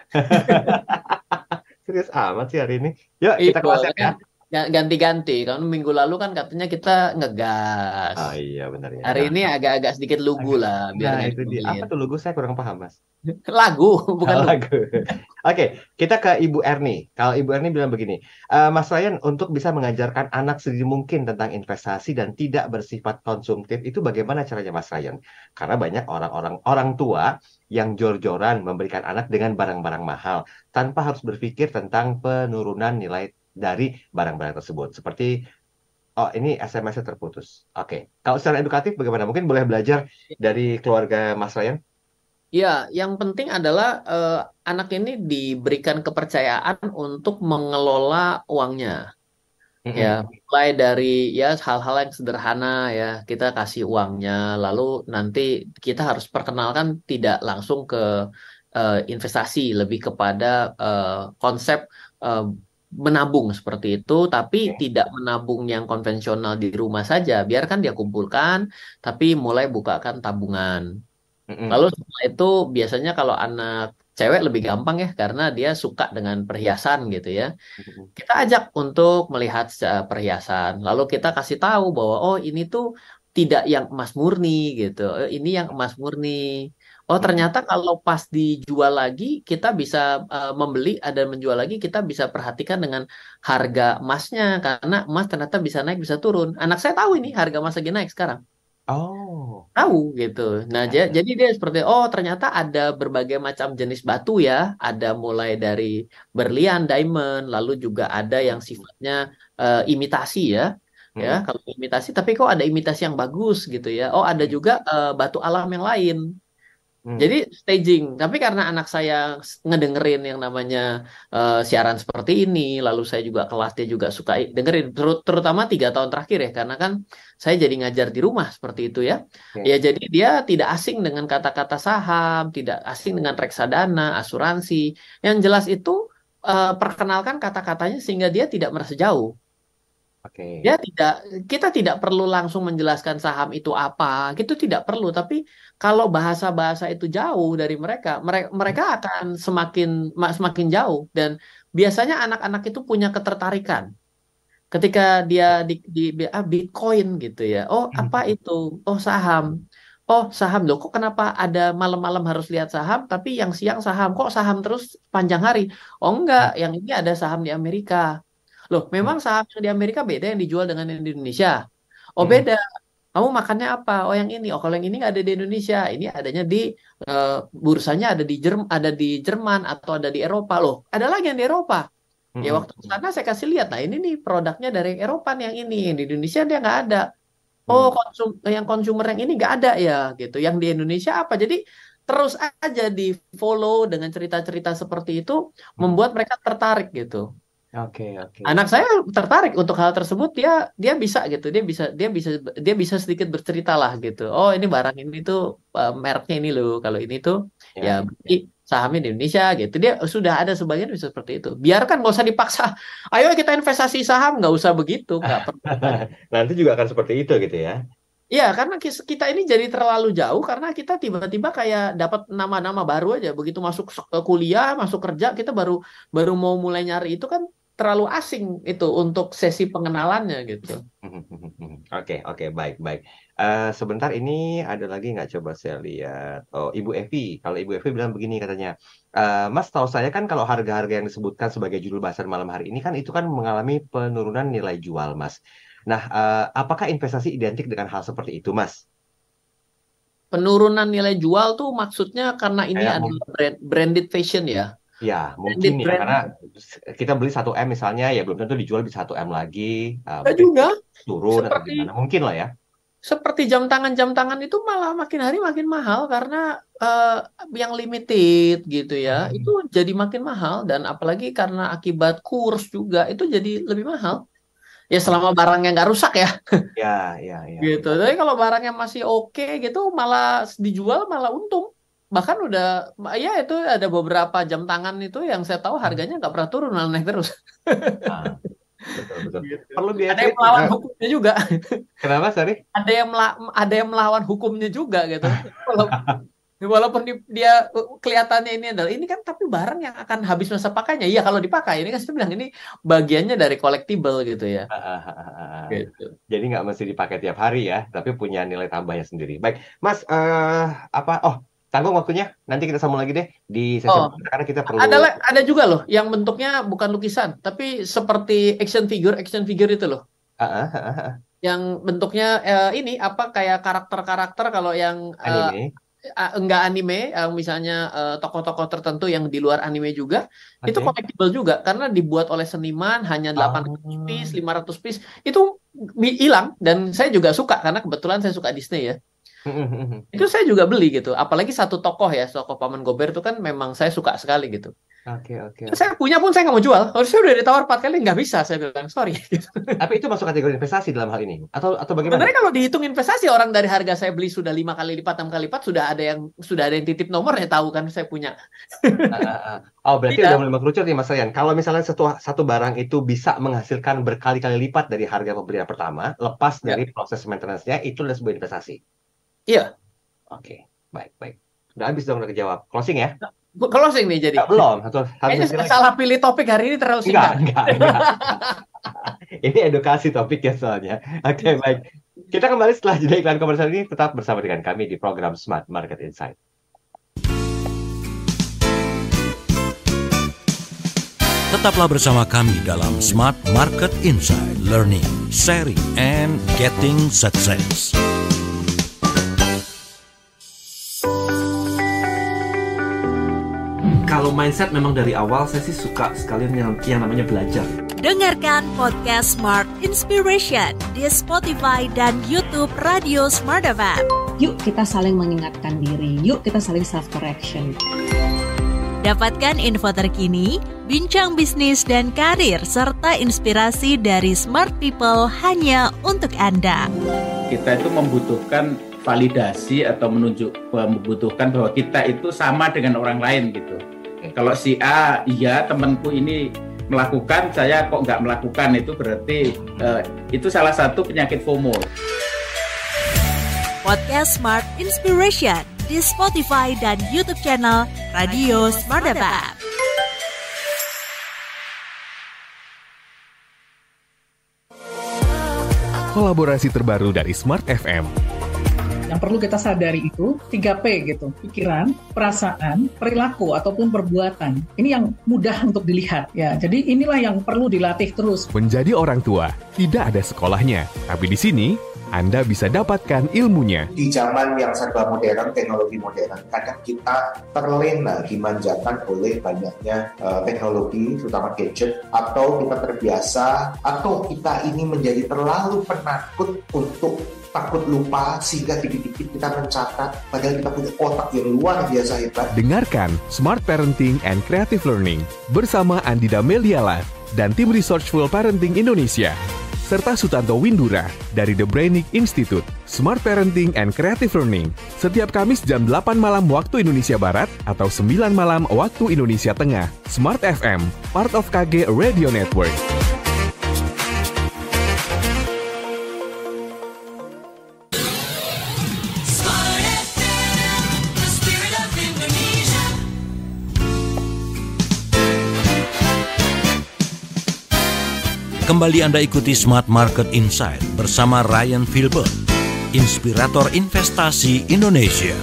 Serius amat sih hari ini. Yuk kita
Iya,
kelas
kan
ya.
ganti-ganti. Kan minggu lalu kan katanya kita ngegas.
Oh iya benar ya.
Hari
Nah,
ini agak-agak sedikit lugu
agak-
lah, biar
nah,
nggak
itu dia. Apa
dibullying.
tuh logo saya kurang paham Mas.
Lagu, bukan lugu.
Lagu. Oke, kita ke Ibu Erni. Kalau Ibu Erni bilang begini, Mas Ryan untuk bisa mengajarkan anak sedini mungkin tentang investasi dan tidak bersifat konsumtif itu bagaimana caranya Mas Ryan? Karena banyak orang tua yang jor-joran memberikan anak dengan barang-barang mahal tanpa harus berpikir tentang penurunan nilai dari barang-barang tersebut. Seperti, oh ini SMS-nya terputus. Oke, kalau secara edukatif bagaimana? Mungkin boleh belajar dari keluarga Mas Ryan?
Ya, yang penting adalah anak ini diberikan kepercayaan untuk mengelola uangnya. Ya,
Mm-mm.
mulai dari ya hal-hal yang sederhana ya, kita kasih uangnya, lalu nanti kita harus perkenalkan tidak langsung ke investasi, lebih kepada konsep eh, menabung seperti itu, tapi
Oke.
tidak menabung yang konvensional di rumah saja, biarkan dia kumpulkan, tapi mulai bukakan tabungan. Lalu
Mm-mm.
setelah itu biasanya kalau anak cewek lebih gampang ya karena dia suka dengan perhiasan gitu ya.
Mm-mm.
Kita ajak untuk melihat perhiasan. Lalu kita kasih tahu bahwa oh ini tuh tidak yang emas murni gitu. Ini yang emas murni. Oh
Mm-mm.
ternyata kalau pas dijual lagi kita bisa membeli ada menjual lagi kita bisa perhatikan dengan harga emasnya karena emas ternyata bisa naik bisa turun. Anak saya tahu ini harga emas lagi naik sekarang.
Oh,
Tahu gitu. Nah,
ya, ya.
jadi dia seperti oh ternyata ada berbagai macam jenis batu ya. Ada mulai dari berlian, diamond, lalu juga ada yang sifatnya imitasi ya. Ya,
Mm-mm.
kalau imitasi tapi kok ada imitasi yang bagus gitu ya. Oh, ada juga batu alam yang lain.
Mm.
Jadi staging, tapi karena anak saya ngedengerin yang namanya siaran seperti ini, lalu saya juga kelas dia juga suka dengerin, terutama 3 tahun terakhir ya, karena kan saya jadi ngajar di rumah seperti itu ya.
Oke.
Ya jadi dia tidak asing dengan kata-kata saham, tidak asing dengan reksadana, asuransi. Yang jelas itu perkenalkan kata-katanya sehingga dia tidak merasa jauh.
Oke.
Kita tidak perlu langsung menjelaskan saham itu apa, gitu tidak perlu. Tapi kalau bahasa-bahasa itu jauh dari mereka akan semakin jauh. Dan biasanya anak-anak itu punya ketertarikan ketika dia di Bitcoin gitu ya. Oh, apa itu? Oh, saham. Oh, saham loh. Kok kenapa ada malam-malam harus lihat saham, tapi yang siang saham? Kok saham terus panjang hari? Oh, enggak. Yang ini ada saham di Amerika. Loh, memang saham yang di Amerika beda yang dijual dengan yang di Indonesia. Oh, beda. Kamu makannya apa? Oh, yang ini. Oh, kalau yang ini nggak ada di Indonesia. Ini adanya di bursanya ada di Jerman atau ada di Eropa. Loh, ada lagi yang di Eropa. Ya waktu ke sana saya kasih lihat. Nah, ini nih produknya dari Eropa nih yang ini. Yang di Indonesia dia nggak ada. Oh, yang konsumer yang ini nggak ada ya gitu. Yang di Indonesia apa? Jadi terus aja di follow dengan cerita-cerita seperti itu membuat mereka tertarik gitu.
Oke.
Anak saya tertarik untuk hal tersebut, dia bisa gitu, dia bisa sedikit bercerita lah gitu. Oh, ini barang ini tuh mereknya ini loh, kalau ini tuh ya berarti sahamnya di Indonesia gitu. Dia sudah ada sebagian bisa seperti itu. Biarkan, nggak usah dipaksa. Ayo kita investasi saham, nggak usah begitu, nggak perlu.
Nanti juga akan seperti itu gitu ya.
Iya, karena kita ini jadi terlalu jauh karena kita tiba-tiba kayak dapat nama-nama baru aja. Begitu masuk kuliah, masuk kerja, kita baru mau mulai nyari itu kan terlalu asing itu untuk sesi pengenalannya gitu.
Oke, baik. Sebentar, ini ada lagi nggak, coba saya lihat. Oh, Ibu Evi. Kalau Ibu Evi bilang begini katanya, Mas, tahu saya kan kalau harga-harga yang disebutkan sebagai judul bahasan malam hari ini kan itu kan mengalami penurunan nilai jual, Mas. Nah, apakah investasi identik dengan hal seperti itu, Mas?
Penurunan nilai jual tuh maksudnya karena ini adalah branded fashion ya.
Ya, mungkin ya, karena kita beli 1M misalnya, ya belum tentu dijual bisa 1M lagi.
Juga
turun atau gimana, mungkin lah ya.
Seperti jam tangan itu malah makin hari makin mahal karena yang limited gitu ya, itu jadi makin mahal. Dan apalagi karena akibat kurs juga, itu jadi lebih mahal. Ya selama barangnya nggak rusak ya.
Ya.
Gitu. Tapi kalau barangnya masih oke gitu, malah dijual malah untung. Bahkan ya itu ada beberapa jam tangan itu yang saya tahu harganya nggak pernah turun, malah naik terus.
Betul. Perlu biaya.
Ada yang melawan hukumnya juga.
Kenapa, sorry?
Ada yang melawan hukumnya juga gitu. Walaupun dia kelihatannya ini kan tapi barang yang akan habis masa pakainya. Iya, kalau dipakai ini kan saya bilang ini bagiannya dari collectible gitu ya. Gitu.
Jadi nggak mesti dipakai tiap hari ya, tapi punya nilai tambahnya sendiri. Baik, Mas, tanggung waktunya. Nanti kita sambung lagi deh di sesi karena kita perlu.
Ada juga loh yang bentuknya bukan lukisan, tapi seperti action figure itu loh. Yang bentuknya ini apa kayak karakter-karakter, kalau yang
anime.
Enggak anime, misalnya tokoh-tokoh tertentu yang di luar anime juga, itu collectible juga karena dibuat oleh seniman, hanya 800 piece, 500 piece, itu hilang. Dan saya juga suka karena kebetulan saya suka Disney ya. Itu saya juga beli gitu. Apalagi satu tokoh Paman Gober itu kan memang saya suka sekali gitu.
Oke.
Saya punya pun saya nggak mau jual. Harusnya udah ditawar 4 kali, nggak bisa. Saya bilang sorry. Gitu.
Tapi itu masuk kategori investasi dalam hal ini atau bagaimana?
Sebenarnya kalau dihitung investasi, orang dari harga saya beli sudah 5 kali lipat, 6 kali lipat, sudah ada yang titip nomor, ya tahu kan saya punya.
Berarti udah mulai mengerucut nih, Mas Ryan. Kalau misalnya satu barang itu bisa menghasilkan berkali-kali lipat dari harga pembelian pertama, lepas dari proses maintenance-nya, itu adalah sebuah investasi.
Iya.
Oke, baik. Udah habis dong, udah kejawab. Closing ya?
Closing nih jadi.
Belum.
Kayaknya saya salah pilih topik hari ini, terlalu singkat.
Enggak. Ini edukasi topik ya soalnya. Oke, baik. Kita kembali setelah jeda iklan komersial ini. Tetap bersama dengan kami di program Smart Market Insight.
Tetaplah bersama kami dalam Smart Market Insight, Learning, Sharing, and Getting Success.
Kalau mindset memang dari awal saya sih suka sekalian yang namanya belajar.
Dengarkan podcast Smart Inspiration di Spotify dan YouTube Radio Smart FM.
Yuk kita saling mengingatkan diri, yuk kita saling self-correction.
Dapatkan info terkini, bincang bisnis dan karir, serta inspirasi dari smart people hanya untuk Anda.
Kita itu membutuhkan validasi atau membutuhkan bahwa kita itu sama dengan orang lain gitu. Kalau si A, iya temanku ini melakukan, saya kok nggak melakukan, itu berarti itu salah satu penyakit FOMO.
Podcast Smart Inspiration di Spotify dan YouTube channel Radio Smart FM.
Kolaborasi terbaru dari Smart FM.
Yang perlu kita sadari itu 3P gitu, pikiran, perasaan, perilaku ataupun perbuatan. Ini yang mudah untuk dilihat ya. Jadi inilah yang perlu dilatih terus.
Menjadi orang tua tidak ada sekolahnya, tapi di sini Anda bisa dapatkan ilmunya.
Di zaman yang serba modern, teknologi modern, kadang kita terlena dimanjakan oleh banyaknya teknologi, terutama gadget, atau kita terbiasa, atau kita ini menjadi terlalu penakut untuk takut lupa sehingga dikit-dikit kita mencatat, padahal kita punya otak yang luar biasa hebat.
Dengarkan Smart Parenting and Creative Learning bersama Andida Meliala dan tim Researchful Parenting Indonesia serta Sutanto Windura dari The Brainic Institute. Smart Parenting and Creative Learning setiap Kamis jam 8 malam waktu Indonesia Barat atau 9 malam waktu Indonesia Tengah. Smart FM, part of KG Radio Network.
Kembali Anda ikuti Smart Market Insight bersama Ryan Filbert, inspirator investasi Indonesia.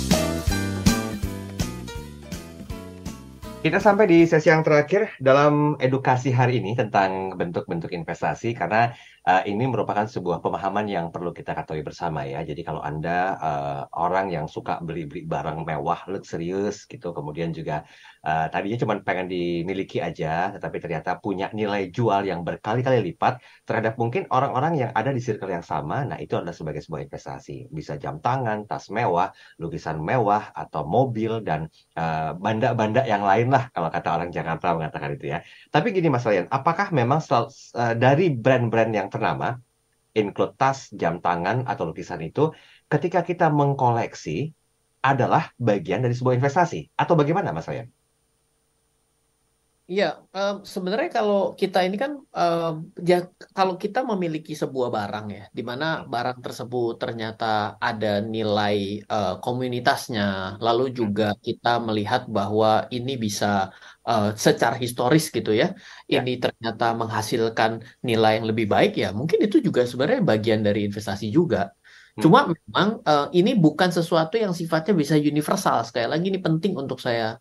Kita sampai di sesi yang terakhir dalam edukasi hari ini tentang bentuk-bentuk investasi, karena ini merupakan sebuah pemahaman yang perlu kita ketahui bersama ya. Jadi kalau Anda orang yang suka beli-beli barang mewah, luxurious gitu, kemudian juga tadinya cuma pengen dimiliki aja, tetapi ternyata punya nilai jual yang berkali-kali lipat terhadap mungkin orang-orang yang ada di circle yang sama, nah itu adalah sebagai sebuah investasi. Bisa jam tangan, tas mewah, lukisan mewah, atau mobil, dan banda-banda yang lain lah kalau kata orang Jakarta mengatakan itu ya. Tapi gini Mas Ryan, apakah memang dari brand-brand yang ternama, include tas, jam tangan, atau lukisan itu, ketika kita mengkoleksi adalah bagian dari sebuah investasi? Atau bagaimana Mas Ryan?
Iya, sebenarnya kalau kita ini kan, kalau kita memiliki sebuah barang ya, di mana barang tersebut ternyata ada nilai komunitasnya, lalu juga kita melihat bahwa ini bisa secara historis gitu ya, ini ternyata menghasilkan nilai yang lebih baik ya, mungkin itu juga sebenarnya bagian dari investasi juga. Cuma memang ini bukan sesuatu yang sifatnya bisa universal. Sekali lagi ini penting untuk saya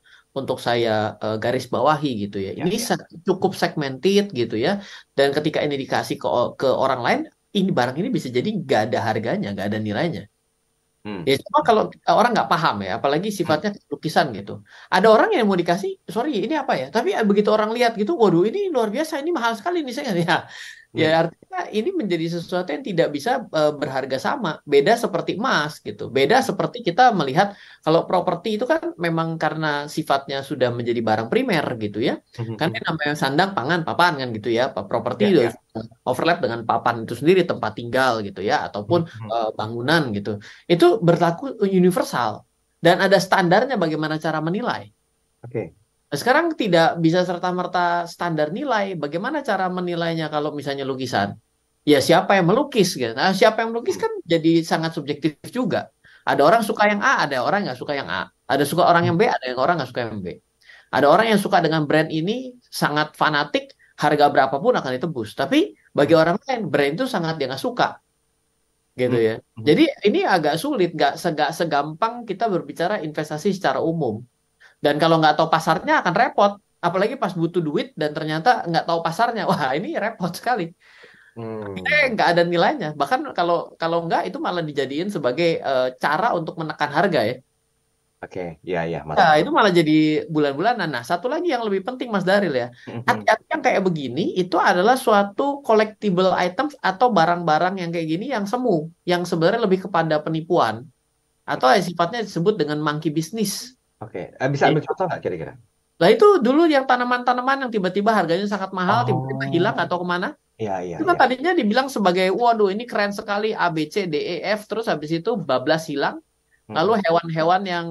garis bawahi gitu ya. Ini cukup segmented gitu ya. Dan ketika ini dikasih ke orang lain, ini barang ini bisa jadi nggak ada harganya, nggak ada nilainya. Ya cuma kalau orang nggak paham ya, apalagi sifatnya lukisan gitu. Ada orang yang mau dikasih, sorry ini apa ya? Tapi begitu orang lihat gitu, waduh ini luar biasa, ini mahal sekali nih saya ya. Ya artinya ini menjadi sesuatu yang tidak bisa berharga sama. Beda seperti emas gitu. Beda seperti kita melihat kalau properti itu kan memang karena sifatnya sudah menjadi barang primer gitu ya. Kan namanya sandang, pangan, papan kan gitu ya. Properti itu overlap dengan papan itu sendiri, tempat tinggal gitu ya, ataupun bangunan gitu. Itu berlaku universal dan ada standarnya bagaimana cara menilai.
Oke.
Sekarang tidak bisa serta-merta standar nilai. Bagaimana cara menilainya kalau misalnya lukisan? Ya siapa yang melukis gitu. Nah, siapa yang melukis kan jadi sangat subjektif juga. Ada orang suka yang A, ada orang nggak suka yang A. Ada suka orang yang B, ada yang orang nggak suka yang B. Ada orang yang suka dengan brand ini sangat fanatik, harga berapapun akan ditebus. Tapi bagi orang lain brand itu sangat dia nggak suka. Gitu ya. Jadi ini agak sulit, nggak segampang kita berbicara investasi secara umum. Dan kalau nggak tahu pasarnya akan repot. Apalagi pas butuh duit dan ternyata nggak tahu pasarnya. Wah ini repot sekali. Nggak ada nilainya. Bahkan kalau nggak itu malah dijadiin sebagai cara untuk menekan harga ya.
Oke, ya.
Nah, itu malah jadi bulan-bulanan. Nah, satu lagi yang lebih penting Mas Daril ya. Hati-hati yang kayak begini itu adalah suatu collectible items atau barang-barang yang kayak gini yang semu. Yang sebenarnya lebih kepada penipuan. Atau sifatnya disebut dengan monkey business.
Oke, bisa ambil contoh nggak kira-kira?
Lah itu dulu yang tanaman-tanaman yang tiba-tiba harganya sangat mahal, tiba-tiba hilang atau kemana?
Iya.
Itu kan tadinya dibilang sebagai, waduh ini keren sekali A, B, C, D, E, F, terus habis itu bablas hilang. Lalu hewan-hewan yang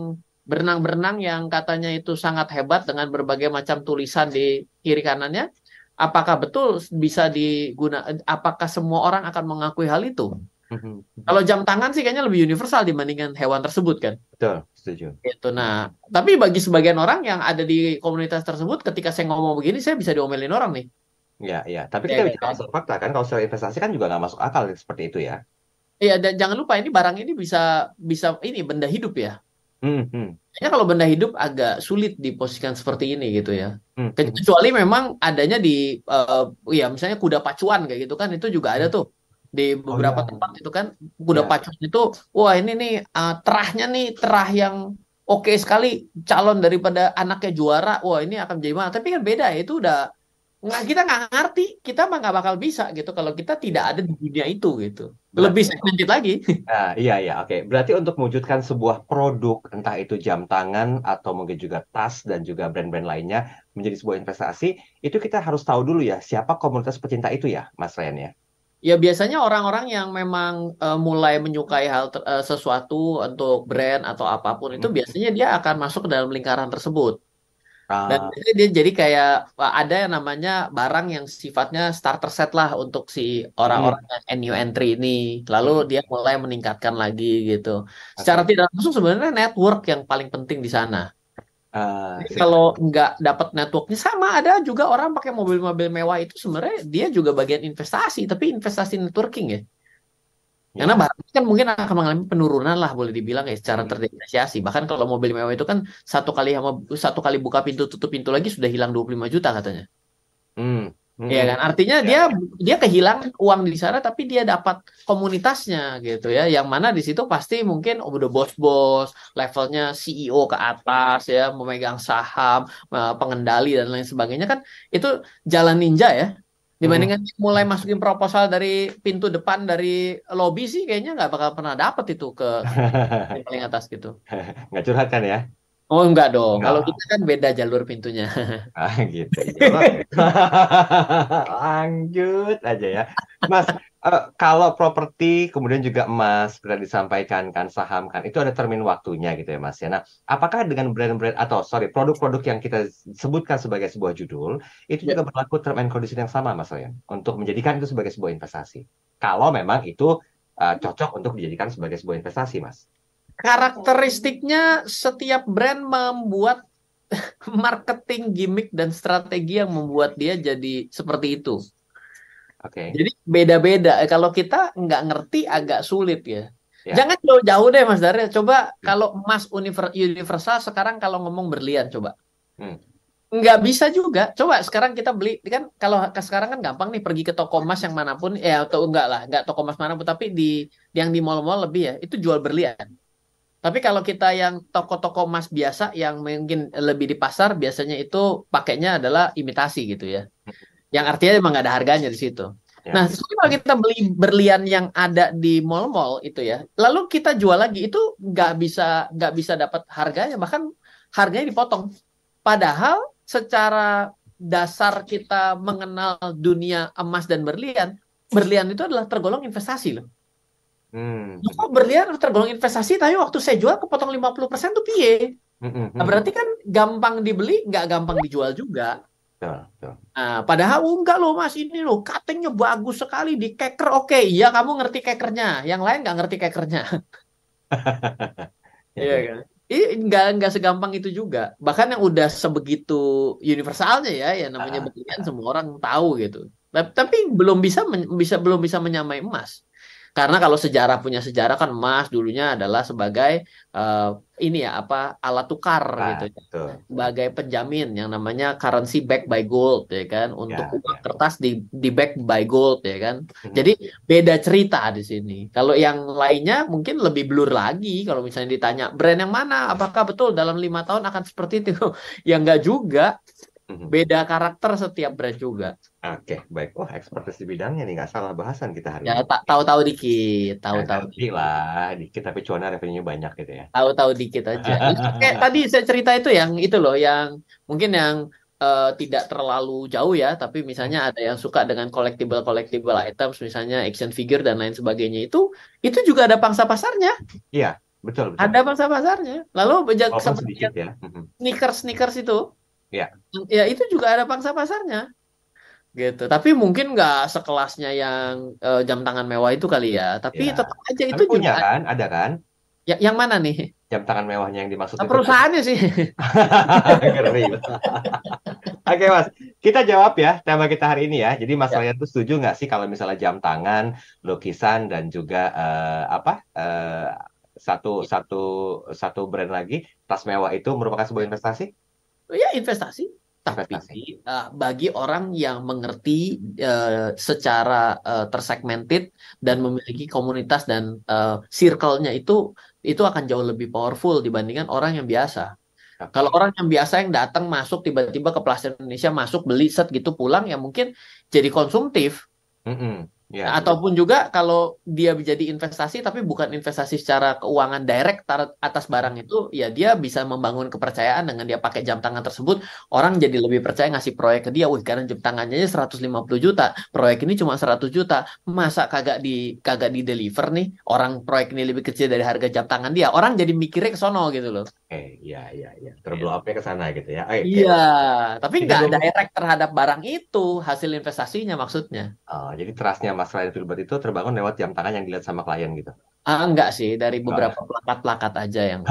Berenang-berenang yang katanya itu sangat hebat dengan berbagai macam tulisan di kiri kanannya. Apakah betul bisa apakah semua orang akan mengakui hal itu? Kalau jam tangan sih kayaknya lebih universal dibandingkan hewan tersebut kan.
Betul, setuju.
Itu. Nah, tapi bagi sebagian orang yang ada di komunitas tersebut, ketika saya ngomong begini, saya bisa diomelin orang nih.
Ya. Tapi
Ya,
kita
kan?
bicara soal fakta kan, kalau soal investasi kan juga nggak masuk akal seperti itu ya.
Iya, dan jangan lupa ini barang ini bisa ini benda hidup ya. Kayaknya kalau benda hidup agak sulit diposisikan seperti ini gitu ya. Kecuali memang adanya di ya misalnya kuda pacuan kayak gitu kan, itu juga ada tuh di beberapa tempat itu kan kuda pacuan itu, wah ini nih terahnya nih terah yang oke sekali, calon daripada anaknya juara, wah ini akan menjadi mana? Tapi kan beda ya, itu udah kita nggak ngerti, kita mah nggak bakal bisa gitu kalau kita tidak ada di dunia itu gitu. Lebih segmented lagi.
Nah, iya, oke. Berarti untuk mewujudkan sebuah produk, entah itu jam tangan atau mungkin juga tas dan juga brand-brand lainnya menjadi sebuah investasi, itu kita harus tahu dulu ya siapa komunitas pecinta itu ya, Mas Ryan ya.
Ya biasanya orang-orang yang memang mulai menyukai sesuatu untuk brand atau apapun itu biasanya dia akan masuk ke dalam lingkaran tersebut. Dan dia jadi kayak ada yang namanya barang yang sifatnya starter set lah untuk si orang-orang yang new entry ini. Lalu dia mulai meningkatkan lagi gitu. Secara tidak langsung sebenarnya network yang paling penting di sana. Jadi kalau nggak dapat networknya, sama ada juga orang pakai mobil-mobil mewah itu sebenarnya dia juga bagian investasi, tapi investasi networking ya. Karena barang kan mungkin akan mengalami penurunan lah boleh dibilang ya secara terdepresiasi. Bahkan kalau mobil mewah itu kan satu kali buka pintu tutup pintu lagi sudah hilang 25 juta katanya. Iya kan? Artinya dia kehilangan uang di sana tapi dia dapat komunitasnya gitu ya. Yang mana di situ pasti mungkin udah bos-bos, levelnya CEO ke atas ya, memegang saham, pengendali dan lain sebagainya kan itu jalan ninja ya. Dibandingkan mulai masukin proposal dari pintu depan dari lobby sih kayaknya nggak bakal pernah dapet itu ke yang paling atas gitu.
Nggak curhat kan ya?
Oh enggak dong, kalau kita kan beda jalur pintunya.
Gitu. Lanjut aja ya. Mas, kalau properti kemudian juga emas sudah disampaikan kan, saham kan, itu ada termin waktunya gitu ya Mas ya. Nah, apakah dengan brand-brand atau produk-produk yang kita sebutkan sebagai sebuah judul itu juga berlaku term and condition yang sama Mas Ryan untuk menjadikan itu sebagai sebuah investasi? Kalau memang itu cocok untuk dijadikan sebagai sebuah investasi, Mas.
Karakteristiknya setiap brand membuat marketing gimmick dan strategi yang membuat dia jadi seperti itu. Jadi beda-beda. Kalau kita nggak ngerti agak sulit ya. Jangan jauh-jauh deh Mas Daryl. Coba kalau emas universal sekarang kalau ngomong berlian coba. Nggak bisa juga. Coba sekarang kita beli kan, kalau sekarang kan gampang nih pergi ke toko emas yang manapun ya, atau nggak toko emas manapun tapi yang di mall-mall lebih ya itu jual berlian. Tapi kalau kita yang toko-toko emas biasa yang mungkin lebih di pasar biasanya itu pakainya adalah imitasi gitu ya. Yang artinya emang nggak ada harganya di situ. Nah, kalau kita beli berlian yang ada di mall-mall itu ya, lalu kita jual lagi itu nggak bisa dapat harganya, bahkan harganya dipotong. Padahal secara dasar kita mengenal dunia emas dan berlian itu adalah tergolong investasi loh. Kok berlian tergolong investasi, tapi waktu saya jual kepotong 50% tuh piye? Nah, berarti kan gampang dibeli, nggak gampang dijual juga. Nah, padahal enggak loh Mas, ini loh cuttingnya bagus sekali di keker. Oke, iya kamu ngerti kekernya, yang lain nggak ngerti kekernya. Iya kan? Nggak segampang itu juga. Bahkan yang udah sebegitu universalnya ya namanya berlian semua orang tahu gitu. Tapi belum bisa menyamai emas. Karena kalau punya sejarah kan emas dulunya adalah sebagai alat tukar gitu ya. Sebagai penjamin yang namanya currency backed by gold ya kan, untuk uang kertas di back by gold ya kan. Jadi beda cerita di sini. Kalau yang lainnya mungkin lebih blur lagi. Kalau misalnya ditanya brand yang mana, apakah betul dalam 5 tahun akan seperti itu? Ya enggak juga. Beda karakter setiap brand juga.
Oke, baik. Wah, ekspertis di bidangnya nih, nggak salah bahasan kita hari ini.
Ya, tahu-tahu dikit, tahu-tahu
dikit, tapi cuannya revenue banyak gitu ya.
Tahu-tahu dikit aja. Kayak tadi saya cerita itu yang itu loh, yang mungkin yang tidak terlalu jauh ya, tapi misalnya ada yang suka dengan collectible items, misalnya action figure dan lain sebagainya itu juga ada pangsa pasarnya.
Iya. Betul, betul.
Ada pangsa pasarnya. Lalu
Walaupun
seperti
sedikit ya. Mhm.
sneakers itu,
Ya.
ya itu juga ada pangsa pasarnya. Gitu. Tapi mungkin nggak sekelasnya yang jam tangan mewah itu kali ya. Tapi
Ya.
tetap aja
Tapi
itu
punya
juga
kan? Ada kan?
yang mana nih?
Jam tangan mewahnya yang dimaksud itu.
Perusahaannya sih.
Ngeri. Oke Mas, kita jawab ya tema kita hari ini ya. Jadi Mas Ryan tuh setuju nggak sih kalau misalnya jam tangan, lukisan dan juga satu brand lagi, tas mewah itu merupakan sebuah investasi?
Ya investasi. Tapi bagi orang yang mengerti secara tersegmented dan memiliki komunitas dan circle-nya itu akan jauh lebih powerful dibandingkan orang yang biasa. Kalau orang yang biasa yang datang masuk tiba-tiba ke Plaza Indonesia masuk beli set gitu pulang ya mungkin jadi konsumtif.
Ya,
ataupun juga kalau dia jadi investasi tapi bukan investasi secara keuangan direct atas barang itu, ya dia bisa membangun kepercayaan dengan dia pakai jam tangan tersebut. Orang jadi lebih percaya ngasih proyek ke dia. Wih, karena jam tangannya 150 juta, proyek ini cuma 100 juta. Masa kagak di deliver nih? Orang proyek ini lebih kecil dari harga jam tangan dia. Orang jadi mikirnya ke sono gitu loh.
Iya. Terblow up-nya ke sana gitu ya.
Iya, tapi nggak direct terhadap barang itu, hasil investasinya maksudnya.
Jadi trustnya Mas Ryan Filbert itu terbangun lewat jam tangan yang dilihat sama klien gitu.
Enggak sih, dari beberapa plakat-plakat aja yang.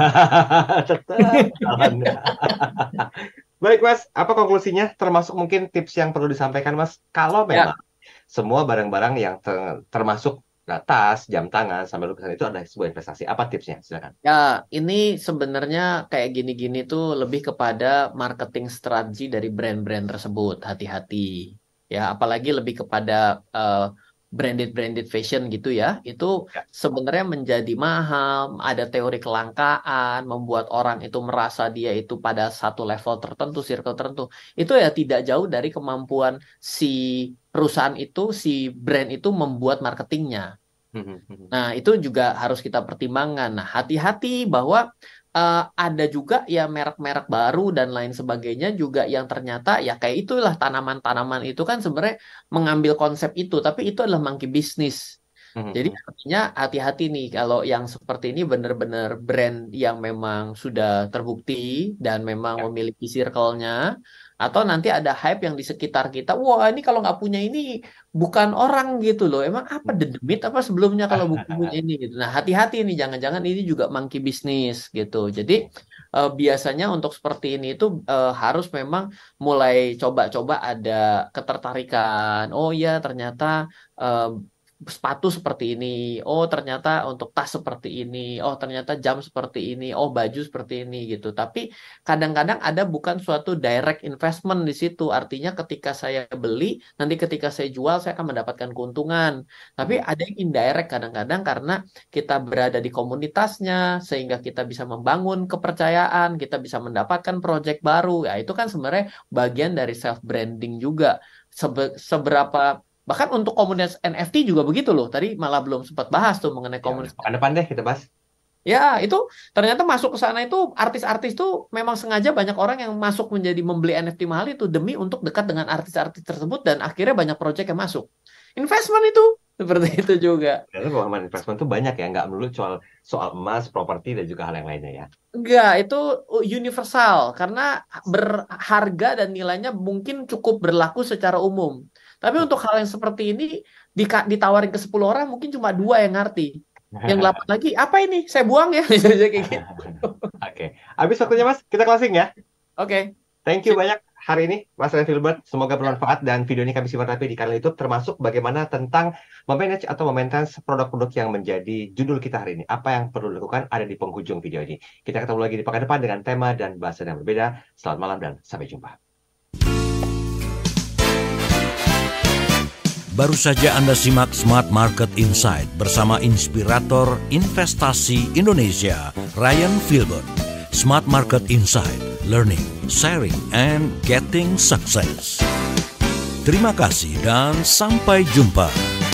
Baik Mas, apa konklusinya? Termasuk mungkin tips yang perlu disampaikan Mas, kalau memang semua barang-barang yang termasuk tas, jam tangan, sampai lukisan itu adalah sebuah investasi. Apa tipsnya? Silakan.
Ya, ini sebenarnya kayak gini-gini tuh lebih kepada marketing strategi dari brand-brand tersebut. Hati-hati. Ya, apalagi lebih kepada branded fashion gitu ya. Itu sebenarnya menjadi mahal, ada teori kelangkaan, membuat orang itu merasa dia itu pada satu level tertentu, circle tertentu. Itu ya tidak jauh dari kemampuan si perusahaan itu, si brand itu membuat marketingnya. Nah, itu juga harus kita pertimbangkan. Nah, hati-hati bahwa ada juga ya merek-merek baru dan lain sebagainya juga yang ternyata ya kayak itulah tanaman-tanaman itu kan sebenarnya mengambil konsep itu, tapi itu adalah monkey business. Jadi artinya hati-hati nih kalau yang seperti ini benar-benar brand yang memang sudah terbukti dan memang memiliki circle-nya. Atau nanti ada hype yang di sekitar kita, wah ini kalau nggak punya ini bukan orang gitu loh. Emang apa dedemit apa sebelumnya kalau bukan punya ini gitu. Nah hati-hati nih, jangan-jangan ini juga monkey business gitu. Jadi biasanya untuk seperti ini itu harus memang mulai coba-coba ada ketertarikan. Oh ya ternyata sepatu seperti ini, oh ternyata untuk tas seperti ini, oh ternyata jam seperti ini, oh baju seperti ini gitu. Tapi kadang-kadang ada bukan suatu direct investment di situ. Artinya ketika saya beli, nanti ketika saya jual saya akan mendapatkan keuntungan. Tapi ada yang indirect kadang-kadang karena kita berada di komunitasnya sehingga kita bisa membangun kepercayaan, kita bisa mendapatkan project baru. Ya itu kan sebenarnya bagian dari self branding juga. Seberapa bahkan untuk komunitas NFT juga begitu loh. Tadi malah belum sempat bahas tuh mengenai komunitas.
Depan deh kita bahas.
Ya, itu ternyata masuk ke sana itu artis-artis tuh memang sengaja banyak orang yang masuk menjadi membeli NFT mahal itu demi untuk dekat dengan artis-artis tersebut dan akhirnya banyak proyek yang masuk. Investment itu seperti itu juga.
Karena pemahaman investment itu banyak ya, nggak melulu soal emas, properti dan juga hal yang lainnya ya.
Enggak, itu universal karena berharga dan nilainya mungkin cukup berlaku secara umum. Tapi untuk hal yang seperti ini ditawarin ke 10 orang mungkin cuma 2 yang ngerti. Yang 8 lagi, apa ini? Saya buang ya. Kayak gitu.
Oke. Habis waktunya Mas, kita closing ya.
Oke.
Thank you banyak hari ini Mas Ryan Filbert. Semoga bermanfaat dan video ini kami simpan rapi di kanal YouTube termasuk bagaimana tentang memanage atau memaintain produk-produk yang menjadi judul kita hari ini. Apa yang perlu dilakukan ada di penghujung video ini. Kita ketemu lagi di pekan depan dengan tema dan bahasan yang berbeda. Selamat malam dan sampai jumpa.
Baru saja Anda simak Smart Market Insight bersama inspirator investasi Indonesia, Ryan Filbert. Smart Market Insight, learning, sharing, and getting success. Terima kasih dan sampai jumpa.